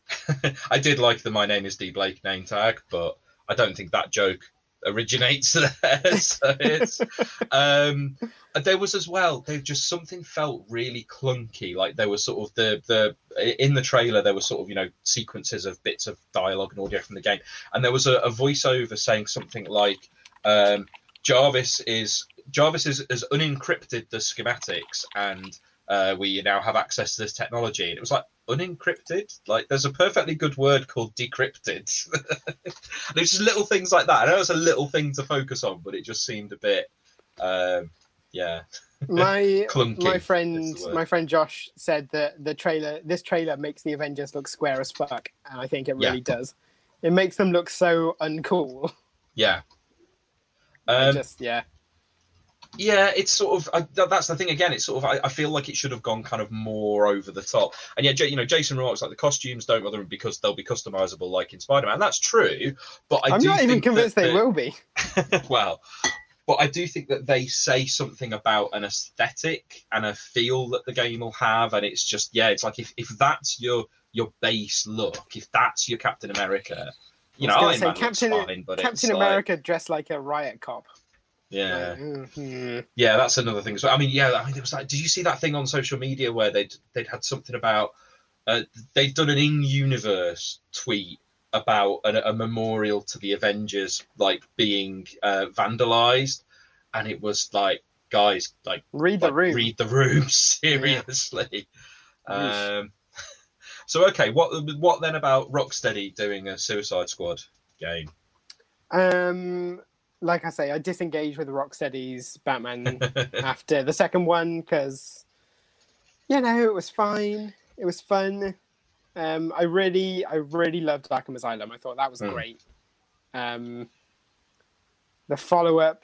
I did like the "My name is D Blake" name tag, but I don't think that joke originates there. So it's um, there was as well. There just something felt really clunky. Like there was sort of the the in the trailer there was sort of you know sequences of bits of dialogue and audio from the game, and there was a, a voiceover saying something like um, Jarvis is Jarvis is, has unencrypted the schematics and. Uh, we now have access to this technology. And it was like, unencrypted? Like, there's a perfectly good word called decrypted. There's just little things like that. I know it's a little thing to focus on, but it just seemed a bit, um, yeah. My Clunky my is friend the word. my friend Josh said that the trailer this trailer makes the Avengers look square as fuck, and I think it really Yeah. does. It makes them look so uncool. Yeah. I Um, just yeah. Yeah, it's sort of I, that's the thing again. It's sort of I, I feel like it should have gone kind of more over the top. And yeah, you know, Jason remarks like the costumes don't bother him because they'll be customizable like in Spider-Man. That's true, but I I'm do not even think convinced that they the, will be. well, but I do think that they say something about an aesthetic and a feel that the game will have, and it's just yeah, it's like if, if that's your your base look, if that's your Captain America, you know, I was Iron gonna Man say, Captain, looks fine, but Captain it's like, America dressed like a riot cop. yeah. Like, mm-hmm. Yeah, that's another thing. So I mean, yeah, I mean, it was like, did you see that thing on social media where they'd they'd had something about uh, they'd done an in-universe tweet about a, a memorial to the Avengers like being uh, vandalized, and it was like, guys, like read the like, room, read the room seriously. Yeah. Um, so okay, what what then about Rocksteady doing a Suicide Squad game? Um. Like I say, I disengaged with Rocksteady's Batman after the second one because, you know, it was fine. It was fun. Um, I really, I really loved Arkham Asylum. I thought that was mm. great. Um, the follow-up,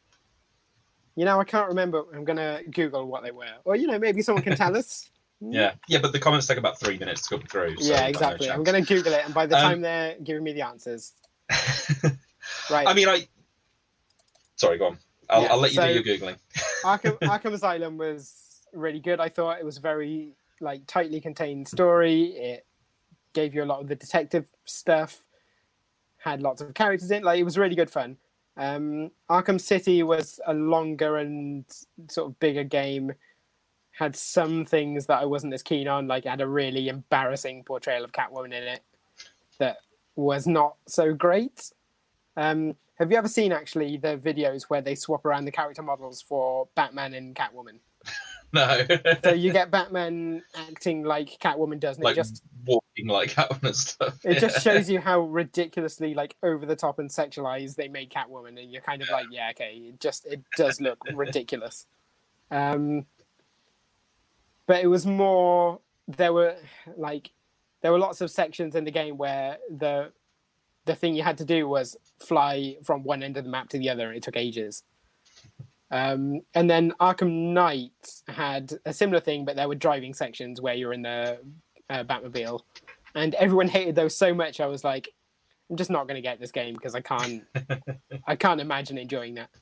you know, I can't remember. I'm going to Google what they were. Or, you know, maybe someone can tell us. Yeah, yeah, but the comments take about three minutes to come through. So yeah, exactly. No I'm going to Google it, and by the um, time they're giving me the answers... right. I mean, I... Sorry, go on. I'll, yeah, I'll let you so do your Googling. Arkham, Arkham Asylum was really good. I thought it was a very like tightly contained story. It gave you a lot of the detective stuff, had lots of characters in it. Like, it was really good fun. Um, Arkham City was a longer and sort of bigger game. Had some things that I wasn't as keen on. Like, it had a really embarrassing portrayal of Catwoman in it that was not so great. Um, have you ever seen, actually, the videos where they swap around the character models for Batman and Catwoman? No. So you get Batman acting like Catwoman does, and like it just walking like Catwoman and stuff. It yeah. just shows you how ridiculously like over the top and sexualized they made Catwoman, and you're kind of like, yeah, okay, it just it does look ridiculous. Um, but it was more. There were like there were lots of sections in the game where the the thing you had to do was fly from one end of the map to the other, and it took ages. Um, and then Arkham Knight had a similar thing, but there were driving sections where you're in the uh, Batmobile, and everyone hated those so much. I was like, I'm just not going to get this game because I can't, I can't imagine enjoying that.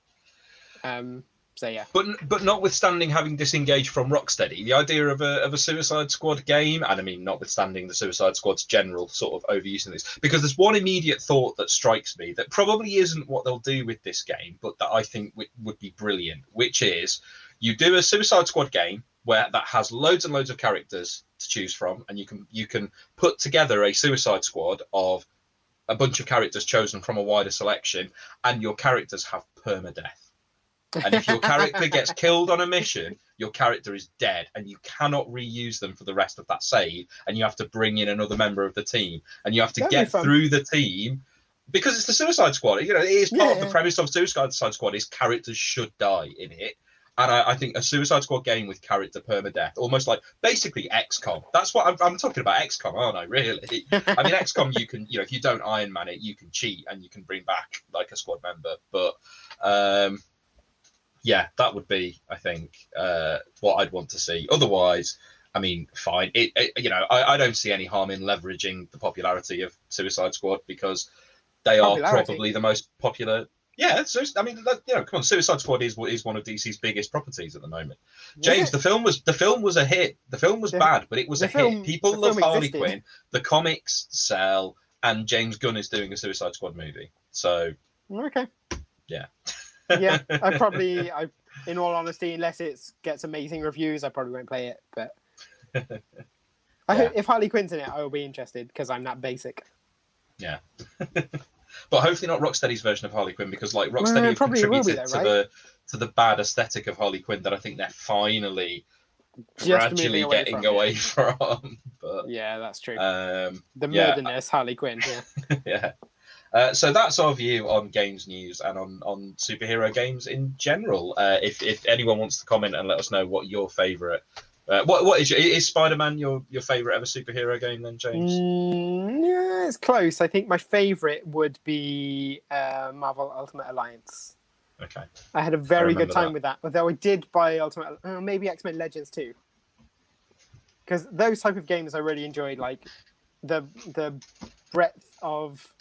Um, so yeah, but but notwithstanding having disengaged from Rocksteady, the idea of a of a Suicide Squad game, and I mean notwithstanding the Suicide Squad's general sort of overuse of this, because there's one immediate thought that strikes me that probably isn't what they'll do with this game, but that I think w- would be brilliant, which is you do a Suicide Squad game where that has loads and loads of characters to choose from, and you can you can put together a Suicide Squad of a bunch of characters chosen from a wider selection, and your characters have permadeath. And if your character gets killed on a mission, your character is dead, and you cannot reuse them for the rest of that save, and you have to bring in another member of the team, and you have to That'd get through the team, because it's the Suicide Squad. You know, it is part Yeah. of the premise of Suicide Squad is characters should die in it. And I, I think a Suicide Squad game with character permadeath, almost like basically X COM. That's what I'm, I'm talking about. X COM, aren't I? Really? I mean, X COM, you can, you know, if you don't Iron Man it, you can cheat and you can bring back like a squad member. But um, yeah, that would be, I think, uh, what I'd want to see. Otherwise, I mean, fine. It, it you know, I, I don't see any harm in leveraging the popularity of Suicide Squad because they are Popularity? probably the most popular. Yeah, so I mean, you know, come on, Suicide Squad is is one of D C's biggest properties at the moment. James, it? the film was the film was a hit. The film was The- bad, but it was the a film- hit. People the love film Harley existed. Quinn. The comics sell, and James Gunn is doing a Suicide Squad movie. So okay. yeah, Yeah, I probably, I, in all honesty, unless it gets amazing reviews, I probably won't play it. But I hope, if Harley Quinn's in it, I will be interested because I'm that basic. yeah. But hopefully not Rocksteady's version of Harley Quinn, because like Rocksteady Well, have probably will be contributed though, to the to the bad aesthetic of Harley Quinn that I think they're finally Just gradually moving away getting from, away yeah. from. But Yeah, that's true. um, the yeah. murder nurse, Harley Quinn. Yeah. yeah. Uh, so that's our view on games news and on, on superhero games in general. Uh, if if anyone wants to comment and let us know what your favourite, uh, what what is your, is Spider-Man your, your favourite ever superhero game then, James? Mm, yeah, it's close. I think my favourite would be uh, Marvel Ultimate Alliance. Okay. I had a very good time that. with that. Although I did buy Ultimate, uh, maybe X-Men Legends too, because those type of games I really enjoyed. Like the the breadth of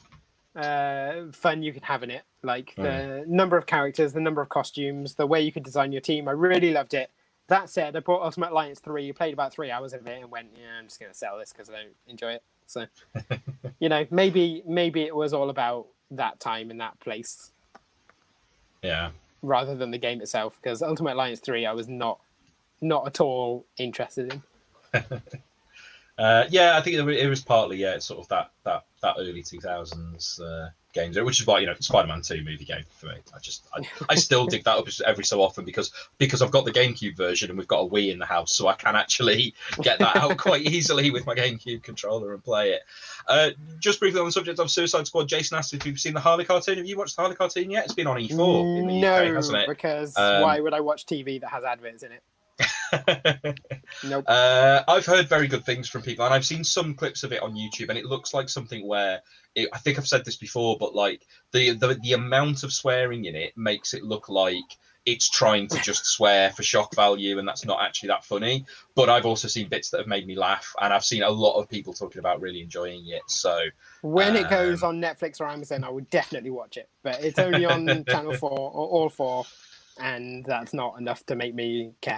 uh, fun you could have in it, like the mm. number of characters, the number of costumes, the way you could design your team. I really loved it. That said, I bought Ultimate Alliance three, played about three hours of it, and went, yeah, I'm just going to sell this because I don't enjoy it. So, you know, maybe maybe it was all about that time and that place. Yeah. Rather than the game itself, because Ultimate Alliance three, I was not not at all interested in. uh, yeah, I think it was partly, yeah, it's sort of that that, that early two thousands uh, games, which is why, you know, Spider-Man two movie game for me. I just, I, I still dig that up every so often because because I've got the GameCube version and we've got a Wii in the house, so I can actually get that out quite easily with my GameCube controller and play it. Uh, just briefly on the subject of Suicide Squad, Jason asked if you've seen the Harley cartoon. Have you watched the Harley cartoon yet? It's been on E four in the no, U K, hasn't it? Because um, why would I watch T V that has adverts in it? Nope. Uh, I've heard very good things from people, and I've seen some clips of it on YouTube, and it looks like something where it, I think I've said this before, but like the, the the amount of swearing in it makes it look like it's trying to just swear for shock value, and that's not actually that funny. But I've also seen bits that have made me laugh, and I've seen a lot of people talking about really enjoying it. So when um, it goes on Netflix or Amazon, I would definitely watch it. But it's only on Channel Four or All Four, and that's not enough to make me care.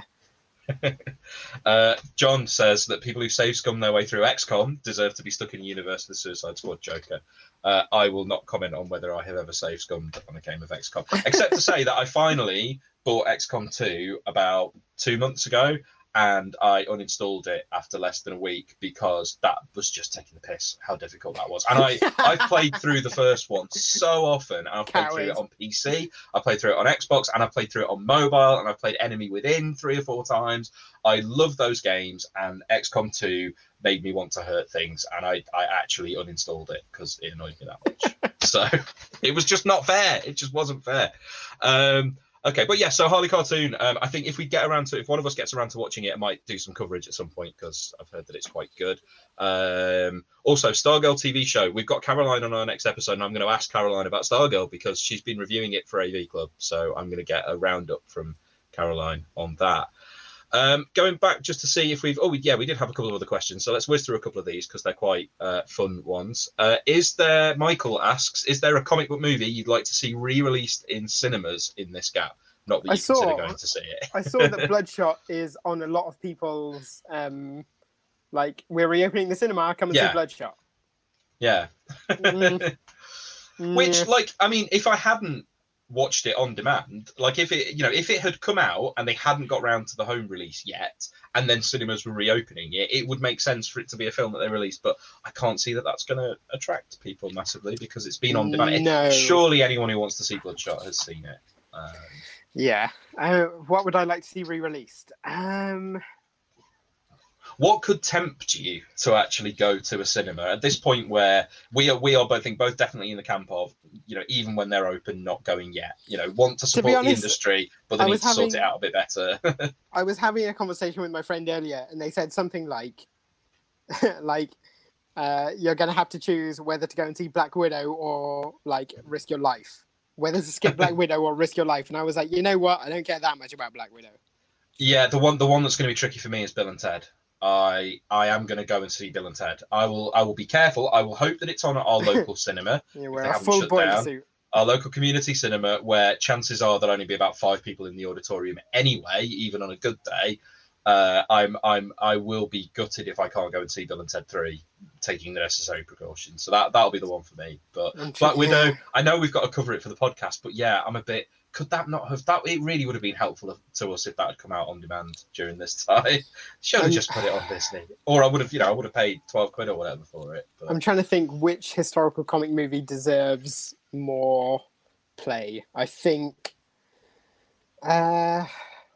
uh, John says that people who save scum their way through X COM deserve to be stuck in the universe of the Suicide Squad Joker. Uh, I will not comment on whether I have ever save scummed on a game of X COM, except to say that I finally bought X COM two about two months ago, and I uninstalled it after less than a week because that was just taking the piss how difficult that was. And I, I've played through the first one so often, and I've played through it on P C, I played through it on Xbox, and I've played through it on mobile, and I've played Enemy Within three or four times. I love those games, and X COM two made me want to hurt things, and I, I actually uninstalled it because it annoyed me that much. So it was just not fair. It just wasn't fair. Um, Okay, but yeah, so Harley cartoon, um, I think if we get around to, if one of us gets around to watching it, I might do some coverage at some point because I've heard that it's quite good. Um, also, Stargirl T V show. We've got Caroline on our next episode, and I'm going to ask Caroline about Stargirl because she's been reviewing it for A V Club. So I'm going to get a roundup from Caroline on that. Um, going back just to see if we've... Oh, yeah, we did have a couple of other questions. So let's whiz through a couple of these because they're quite uh, fun ones. Uh, is there... Michael asks, is there a comic book movie you'd like to see re-released in cinemas in this gap? Not that you I saw, consider going to see it. I saw that Bloodshot is on a lot of people's... Um, like, we're reopening the cinema, come and Yeah. see Bloodshot. Yeah. Mm. Which, Yeah. like, I mean, if I hadn't watched it on demand, like if it, you know, if it had come out and they hadn't got round to the home release yet, and then cinemas were reopening it, it would make sense for it to be a film that they released. But I can't see that that's going to attract people massively because it's been on demand. No. Surely anyone who wants to see Bloodshot has seen it. Um, Yeah. Uh, what would I like to see re-released? Um... What could tempt you to actually go to a cinema at this point where we are, we are both, think both definitely in the camp of, you know, even when they're open, not going yet, you know, want to support To be honest, the industry, but they I need was to sort having- it out a bit better. I was having a conversation with my friend earlier, and they said something like, like, uh, you're going to have to choose whether to go and see Black Widow or, like, risk your life. Whether to skip Black Widow or risk your life. And I was like, you know what? I don't care that much about Black Widow. Yeah, the one the one that's going to be tricky for me is Bill and Ted. I I am going to go and see Bill and Ted. I will I will be careful. I will hope that it's on at our local cinema. You if wear they a haven't full shut boiler down. suit. Our local community cinema, where chances are there'll only be about five people in the auditorium anyway, even on a good day. Uh, I'm I'm I will be gutted if I can't go and see Bill and Ted three, taking the necessary precautions. So that that'll be the one for me. But I'm Black tr- Widow, yeah. I know we've got to cover it for the podcast, but yeah, I'm a bit. Could that not have that? It really would have been helpful to us if that had come out on demand during this time. Should have Um, just put it on Disney, or I would have, you know, I would have paid twelve quid or whatever for it. But I'm trying to think which historical comic movie deserves more play. I think... Uh...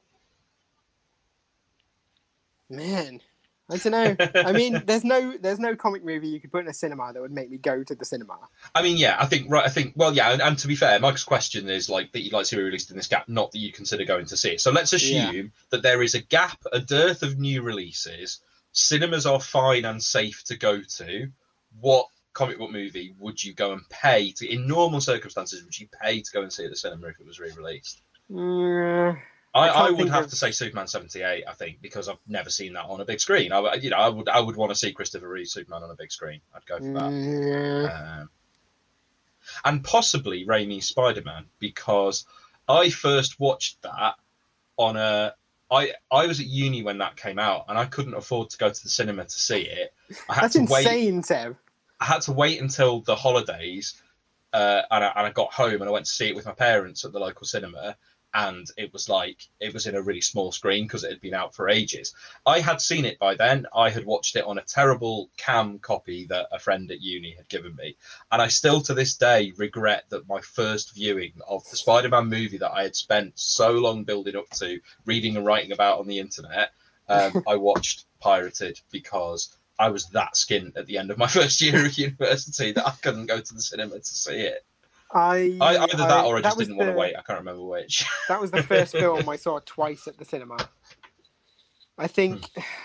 Man, I don't know. I mean, there's no there's no comic movie you could put in a cinema that would make me go to the cinema. I mean, yeah, I think right. I think well, yeah, and, and to be fair, Mike's question is like that you'd like to see released in this gap, not that you consider going to see it. So let's assume Yeah. that there is a gap, a dearth of new releases. Cinemas are fine and safe to go to. What comic book movie would you go and pay to, in normal circumstances, would you pay to go and see it at the cinema if it was re-released? Mm, I, I, I would have of... to say Superman seventy-eight, I think, because I've never seen that on a big screen. I, you know, I would I would want to see Christopher Reeve Superman on a big screen. I'd go for that. Mm. Um, and possibly Raimi's Spider-Man, because I first watched that on a... I, I was at uni when that came out, and I couldn't afford to go to the cinema to see it. I had That's to insane, wait, Seb. I had to wait until the holidays, uh, and, I, and I got home, and I went to see it with my parents at the local cinema, and it was like, it was in a really small screen because it had been out for ages. I had seen it by then. I had watched it on a terrible cam copy that a friend at uni had given me, and I still to this day regret that my first viewing of the Spider-Man movie that I had spent so long building up to, reading and writing about on the internet, um, I watched pirated, because I was that skint at the end of my first year of university that I couldn't go to the cinema to see it. I, I either that I, or I that just didn't the, want to wait. I can't remember which. That was the first film I saw twice at the cinema. I think...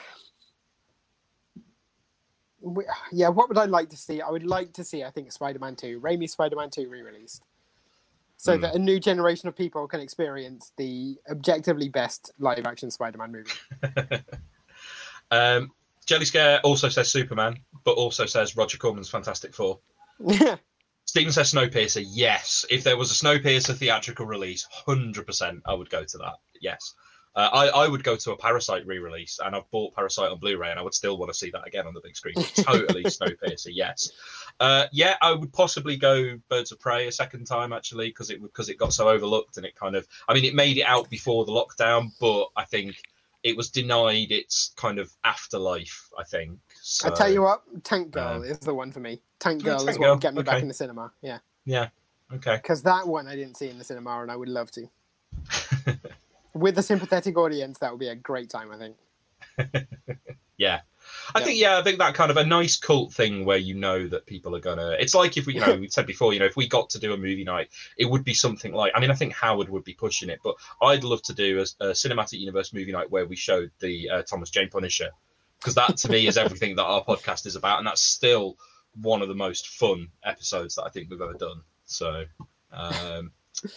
Hmm. Yeah, what would I like to see? I would like to see, I think, Spider-Man two, Raimi's Spider-Man two re-released. So mm. that a new generation of people can experience the objectively best live-action Spider-Man movie. um, Jelly Scare also says Superman, but also says Roger Corman's Fantastic Four. Yeah. Stephen says Snowpiercer, yes. If there was a Snowpiercer theatrical release, one hundred percent I would go to that, yes. Uh, I, I would go to a Parasite re-release, and I've bought Parasite on Blu-ray, and I would still want to see that again on the big screen. Totally Snowpiercer, yes. Uh, yeah, I would possibly go Birds of Prey a second time, actually, because it because it got so overlooked, and it kind of... I mean, it made it out before the lockdown, but I think it was denied its kind of afterlife, I think. So, I tell you what, Tank Girl um, is the one for me. Tank Girl Tank is Girl, what would get me okay. back in the cinema, yeah. Yeah, okay. Because that one I didn't see in the cinema, and I would love to. With a sympathetic audience, that would be a great time, I think. Yeah. I yeah. think, yeah, I think that kind of a nice cult thing where you know that people are going to... It's like if we, you know, we said before, you know, if we got to do a movie night, it would be something like... I mean, I think Howard would be pushing it, but I'd love to do a, a Cinematic Universe movie night where we showed the uh, Thomas Jane Punisher, because that, to me, is everything that our podcast is about, and that's still one of the most fun episodes that I think we've ever done. So... Um,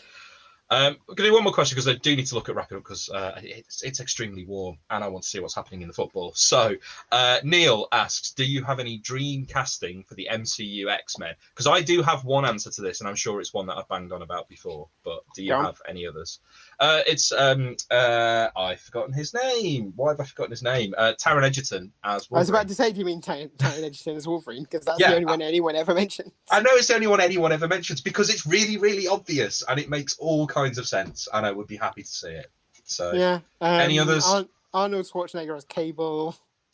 Um, we're going to do one more question because I do need to look at wrapping up because uh, it's, it's extremely warm and I want to see what's happening in the football. So uh, Neil asks, do you have any dream casting for the M C U X-Men? Because I do have one answer to this and I'm sure it's one that I've banged on about before, but do you Go have any others? Uh, it's, um, uh, I've forgotten his name. Why have I forgotten his name? Uh, Taron Egerton as Wolverine. I was about to say, do you mean Taron Egerton as Wolverine? Because that's Yeah, the only I- one anyone ever mentions. I know it's the only one anyone ever mentions because it's really, really obvious and it makes all kinds of sense and I would be happy to see it. So, Yeah. Um, any others? Ar- Arnold Schwarzenegger as Cable.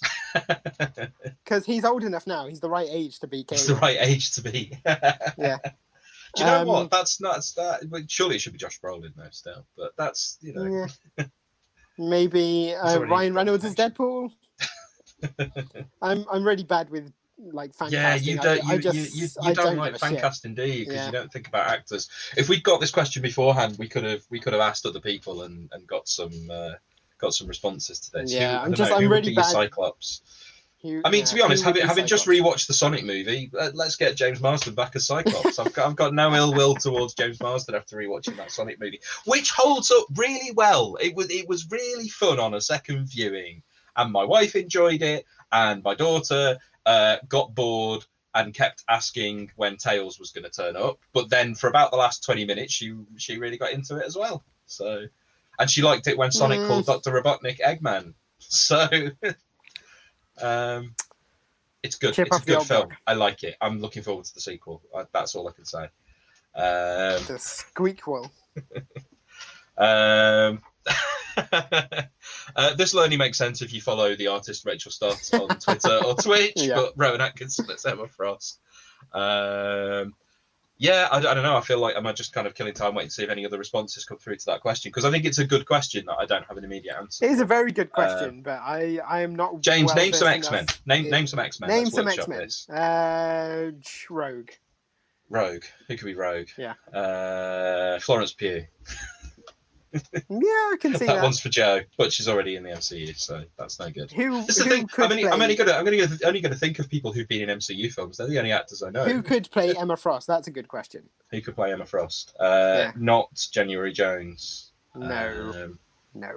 Because he's old enough now. He's the right age to be Cable. It's the right age to be. Yeah. Do you know Um, what? That's not that. Well, surely it should be Josh Brolin though, still. But that's you know. Yeah. Maybe uh, already- Ryan Reynolds as Deadpool. I'm I'm really bad with like fan Yeah, casting. you I- don't. I, You, just you, you, I you don't give like a fan shit. casting, do you? Because Yeah. you don't think about actors. If we'd got this question beforehand, we could have we could have asked other people and, and got some uh, got some responses to this. Yeah, Who- I I'm don't just- know, I'm who would really be your bad- Cyclops. You- I mean, yeah, to be honest, who would having, be having just Cyclops? rewatched the Sonic movie, let, let's get James Marsden back as Cyclops. I've got, I've got no ill will towards James Marsden after rewatching that Sonic movie, which holds up really well. It was it was really fun on a second viewing, and my wife enjoyed it, and my daughter uh, got bored and kept asking when Tails was going to turn up. But then for about the last twenty minutes, she she really got into it as well. So, and she liked it when Sonic Mm. called Doctor Robotnik Eggman. So. Um, it's good. Chip it's a off the good old film. block. I like it. I'm looking forward to the sequel. I, that's all I can say. Um, The Squeakquel. um, uh, this will only make sense if you follow the artist Rachel Stott on Twitter or Twitch. Yeah. But Rowan Atkinson, that's Emma Frost. Um, yeah, I, I don't know. I feel like am I just kind of killing time waiting to see if any other responses come through to that question because I think it's a good question that I don't have an immediate answer. It is a very good question, but I, I am not. James, well name some versed X Men. enough Name in- name some X Men. Name Let's some workshop X Men. this. Uh, Rogue. Rogue. Who could be Rogue? Yeah. Uh, Florence Pugh. I can see that, that. one's for Jo, but she's already in the M C U, so that's no good. Who, This is who the thing. could I'm only, play, I'm only gonna, I'm gonna, only gonna think of people who've been in M C U films. They're the only actors I know. Who could play Emma Frost? That's a good question. Who could play Emma Frost? Uh, Yeah. Not January Jones. No. Um, No.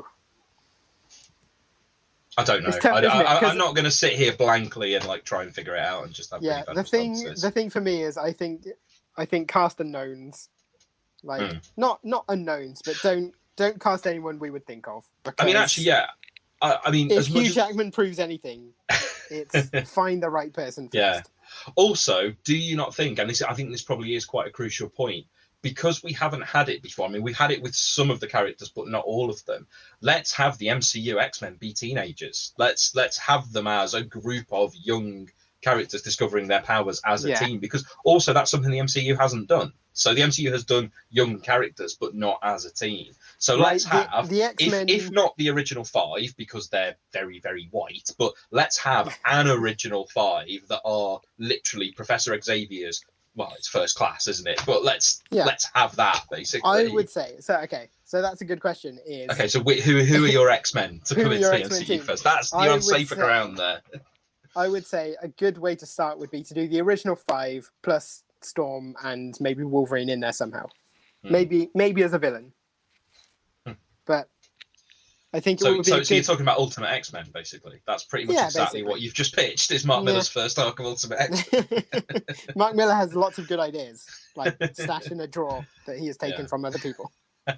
I don't know. It's tough, I, isn't it? I, 'Cause- I'm not going to sit here blankly and like try and figure it out and just have Yeah, really bad the thing, responses. the thing for me is, I think, I think cast unknowns, like Hmm. not not unknowns, but don't don't cast anyone we would think of. I mean, because actually, yeah. I, I mean, if as Hugh much as... Jackman proves anything, it's find the right person first. Yeah. Also, do you not think, and this, I think this probably is quite a crucial point, because we haven't had it before. I mean, we've had it with some of the characters, but not all of them. Let's have the M C U X-Men be teenagers. Let's let's have them as a group of young characters discovering their powers as a Yeah. team, because also that's something the M C U hasn't done. So the M C U has done young characters, but not as a team. So Right, let's the- have, the if, X-Men- if not the original five, because they're very, very white, but let's have an original five that are literally Professor Xavier's. Well, it's first class, isn't it? But let's Yeah. let's have that basically. I would say so. Okay, so that's a good question. Is Okay, so wh- who who are your X-Men to Who come are into your the X-Men M C U team? first? That's I you're on would safer say- ground there. I would say a good way to start would be to do the original five plus Storm and maybe Wolverine in there somehow. Hmm. Maybe maybe as a villain. Hmm. But I think it So, would be so, a so you're good- talking about Ultimate X-Men, basically. That's pretty much Yeah, exactly basically. what you've just pitched. Is Mark Yeah. Miller's first arc of Ultimate X-Men? Mark Miller has lots of good ideas, like stashed in a drawer that he has taken Yeah. from other people.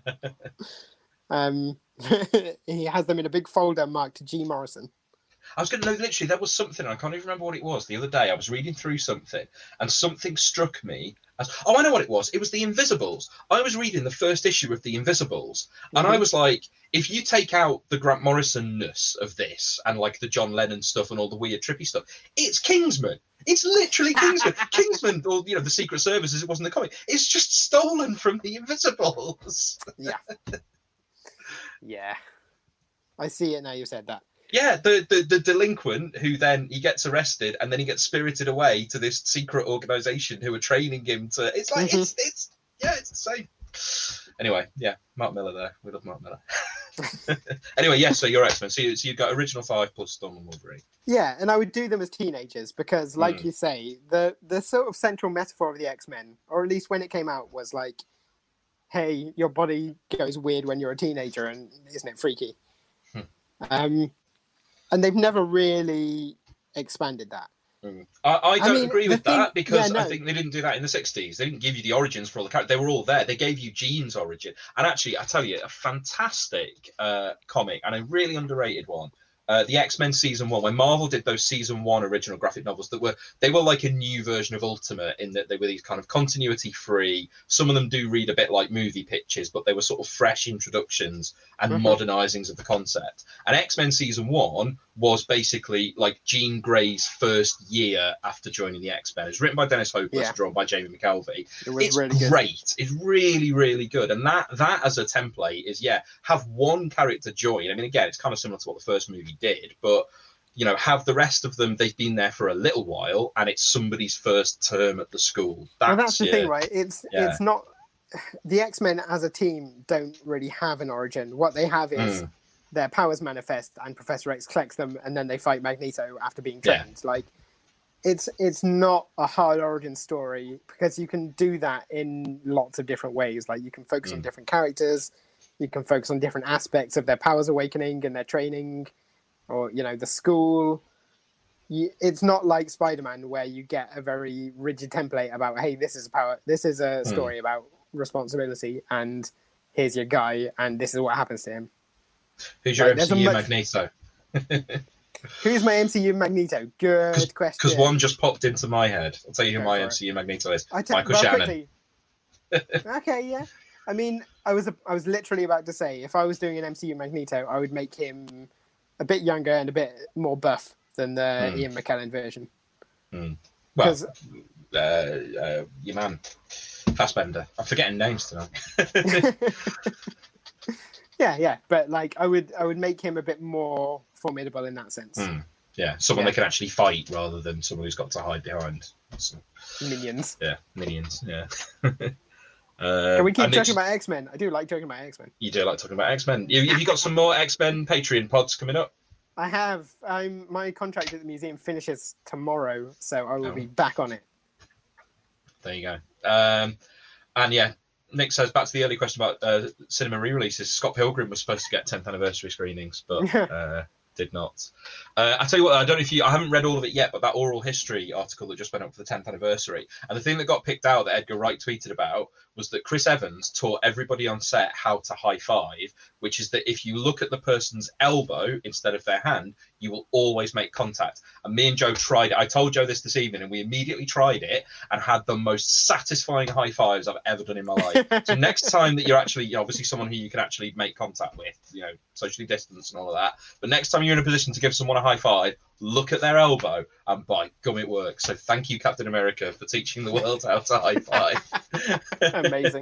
um, he has them in a big folder marked G. Morrison. I was going to know, literally, there was something, I can't even remember what it was, the other day. I was reading through something, and something struck me as, oh, I know what it was. It was The Invisibles. I was reading the first issue of The Invisibles, and I Mhm. was like, if you take out the Grant Morrison-ness of this, and like the John Lennon stuff and all the weird, trippy stuff, it's Kingsman. It's literally Kingsman. Kingsman, or, you know, the Secret Service, as it was in the comic, it's just stolen from The Invisibles. Yeah. Yeah. I see it now you said that. Yeah, the, the the delinquent who then he gets arrested and then he gets spirited away to this secret organization who are training him to. It's like Mhm. it's it's yeah, it's the same. Anyway, yeah, Mark Miller there. We love Mark Miller. Anyway, yeah. So you're X-Men. So, you, so you've got original five plus Storm and Wolverine. Yeah, and I would do them as teenagers because, like Mm. you say, the the sort of central metaphor of the X-Men, or at least when it came out, was like, "Hey, your body goes weird when you're a teenager, and isn't it freaky?" Hmm. Um, and they've never really expanded that. Mm. I, I I don't mean, agree the with thing- that because yeah, no. I think they didn't do that in the sixties. They didn't give you the origins for all the characters. They were all there. They gave you Jean's origin. And actually, I tell you, a fantastic uh, comic and a really underrated one. Uh, the X-Men season one, when Marvel did those season one original graphic novels that were, they were like a new version of Ultimate in that they were these kind of continuity free. Some of them do read a bit like movie pitches, but they were sort of fresh introductions and Mhm. modernizings of the concept. And X-Men season one was basically like Jean Grey's first year after joining the X-Men. It was written by Dennis Hopeless, Yeah. drawn by Jamie McKelvey. It was It's really good. great. It's really, really good. And that that as a template is, yeah, have one character join. I mean, again, it's kind of similar to what the first movie did, but you know, have the rest of them, they've been there for a little while and it's somebody's first term at the school. That's, Well, that's the yeah. thing, right? It's Yeah. it's not the X-Men as a team don't really have an origin. What they have is Mm. their powers manifest, and Professor X collects them, and then they fight Magneto after being Yeah. trained. Like, it's it's not a hard origin story because you can do that in lots of different ways. Like, you can focus on Mm. different characters, you can focus on different aspects of their powers awakening and their training, or you know, the school. You, it's not like Spider-Man where you get a very rigid template about, hey, this is a power, this is a story about responsibility, and here's your guy, and this is what happens to him. Who's your Like, there's a M C U much- Magneto? Who's my M C U Magneto? Good question. Because one just popped into my head. I'll tell you who Go my for it. M C U Magneto is. I te- Michael well, Shannon. quickly. Okay, yeah. I mean, I was I was literally about to say, if I was doing an M C U Magneto, I would make him a bit younger and a bit more buff than the Hmm. Ian McKellen version. Mm. Well, Because uh, uh, your man, Fassbender. I'm forgetting names tonight. yeah, yeah, but like I would I would make him a bit more formidable in that sense. Mm. Yeah, someone Yeah. that can actually fight rather than someone who's got to hide behind. So, Minions. yeah, minions. Yeah. Uh, Can we keep and talking it's- about X-Men? I do like talking about X-Men. You do like talking about X-Men. Have have you got some more X-Men Patreon pods coming up? I have. Um, my contract at the museum finishes tomorrow, so I will Oh. be back on it. There you go. Um, and yeah, Nick says, back to the early question about uh, cinema re-releases. Scott Pilgrim was supposed to get tenth anniversary screenings, but uh, did not. Uh, I tell you what, I don't know if you, I haven't read all of it yet, but that oral history article that just went up for the tenth anniversary, and the thing that got picked out that Edgar Wright tweeted about was that Chris Evans taught everybody on set how to high five, which is that if you look at the person's elbow instead of their hand, you will always make contact. And me and Joe tried it. I told Joe this this evening, and we immediately tried it and had the most satisfying high fives I've ever done in my life. So next time that you're actually, you know, obviously someone who you can actually make contact with, you know, socially distanced and all of that, but next time you're in a position to give someone a high five, look at their elbow, and by gum, it works. So thank you, Captain America, for teaching the world how to high five. Amazing.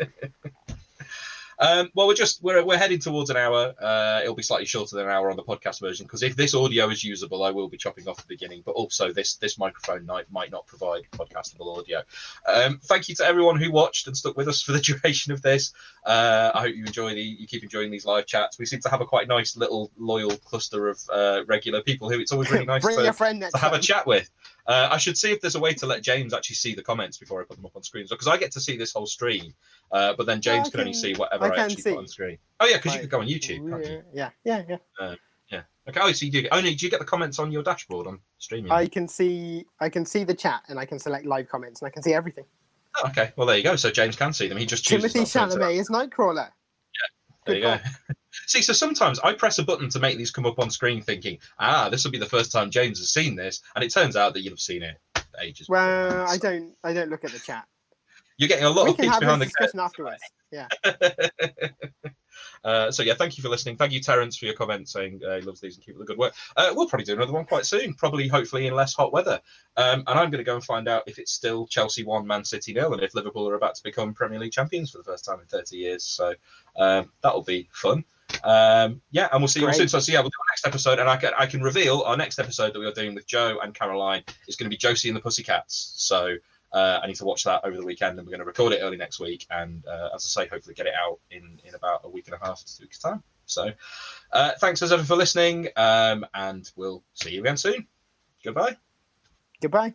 Um, well, we're just we're we're heading towards an hour. Uh, it'll be slightly shorter than an hour on the podcast version because if this audio is usable, I will be chopping off the beginning. But also, this this microphone might might not provide podcastable audio. Um, thank you to everyone who watched and stuck with us for the duration of this. Uh, I hope you enjoy the you keep enjoying these live chats. We seem to have a quite nice little loyal cluster of uh, regular people who it's always really nice Bring to, your friend next to have time. a chat with. Uh, I should see if there's a way to let James actually see the comments before I put them up on screen, because I get to see this whole stream, uh, but then James I can, only can- see whatever I I, can actually see. put on screen. Oh yeah, because you Right. could go on YouTube, can't you? Yeah, yeah, yeah. Uh, yeah. Okay. Oh, so you do. Oh, no, do you get the comments on your dashboard on streaming? I can see. I can see the chat, and I can select live comments, and I can see everything. Oh, okay. Well, there you go. So James can see them. He just chooses. Timothy not to Chalamet is Nightcrawler. There you go. See, so sometimes I press a button to make these come up on screen, thinking, ah, this will be the first time James has seen this, and it turns out that you've seen it for ages. Well, I don't. I don't look at the chat. You're getting a lot We of can peeks have behind this the curtain. discussion afterwards. Yeah. Uh, so yeah, thank you for listening. Thank you, Terence, for your comment saying uh, he loves these and keep up the good work. Uh, we'll probably do another one quite soon, probably hopefully in less hot weather. Um, and I'm going to go and find out if it's still Chelsea one, Man City nil, and if Liverpool are about to become Premier League champions for the first time in thirty years. So um, that'll be fun. Um, yeah, and we'll see you all Great. soon. So, so yeah, we'll do our next episode, and I can I can reveal our next episode that we are doing with Joe and Caroline is going to be Josie and the Pussycats. So. Uh, I need to watch that over the weekend, and we're going to record it early next week. And uh, as I say, hopefully get it out in, in about a week and a half to two weeks' time. So uh, thanks as ever for listening, um, and we'll see you again soon. Goodbye. Goodbye.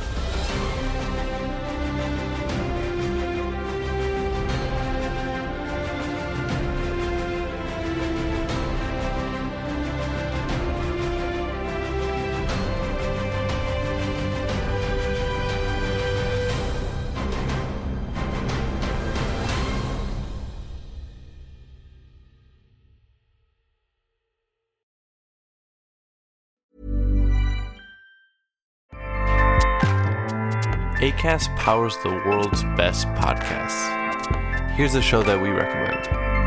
Acast powers the world's best podcasts. Here's a show that we recommend.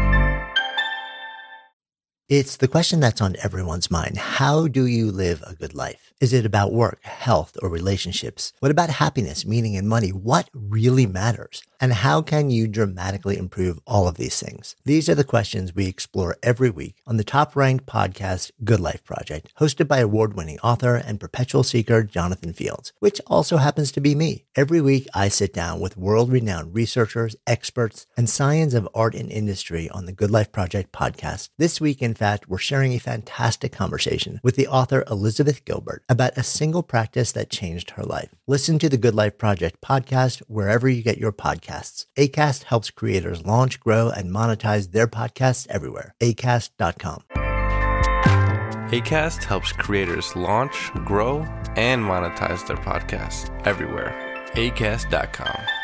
It's the question that's on everyone's mind. How do you live a good life? Is it about work, health, or relationships? What about happiness, meaning, and money? What really matters? And how can you dramatically improve all of these things? These are the questions we explore every week on the top-ranked podcast, Good Life Project, hosted by award-winning author and perpetual seeker Jonathan Fields, which also happens to be me. Every week, I sit down with world-renowned researchers, experts, and science of art and industry on the Good Life Project podcast. This week, in fact, we're sharing a fantastic conversation with the author Elizabeth Gilbert about a single practice that changed her life. Listen to the Good Life Project podcast wherever you get your podcasts. Acast helps creators launch, grow, and monetize their podcasts everywhere. acast dot com. Acast helps creators launch, grow, and monetize their podcasts everywhere. acast dot com.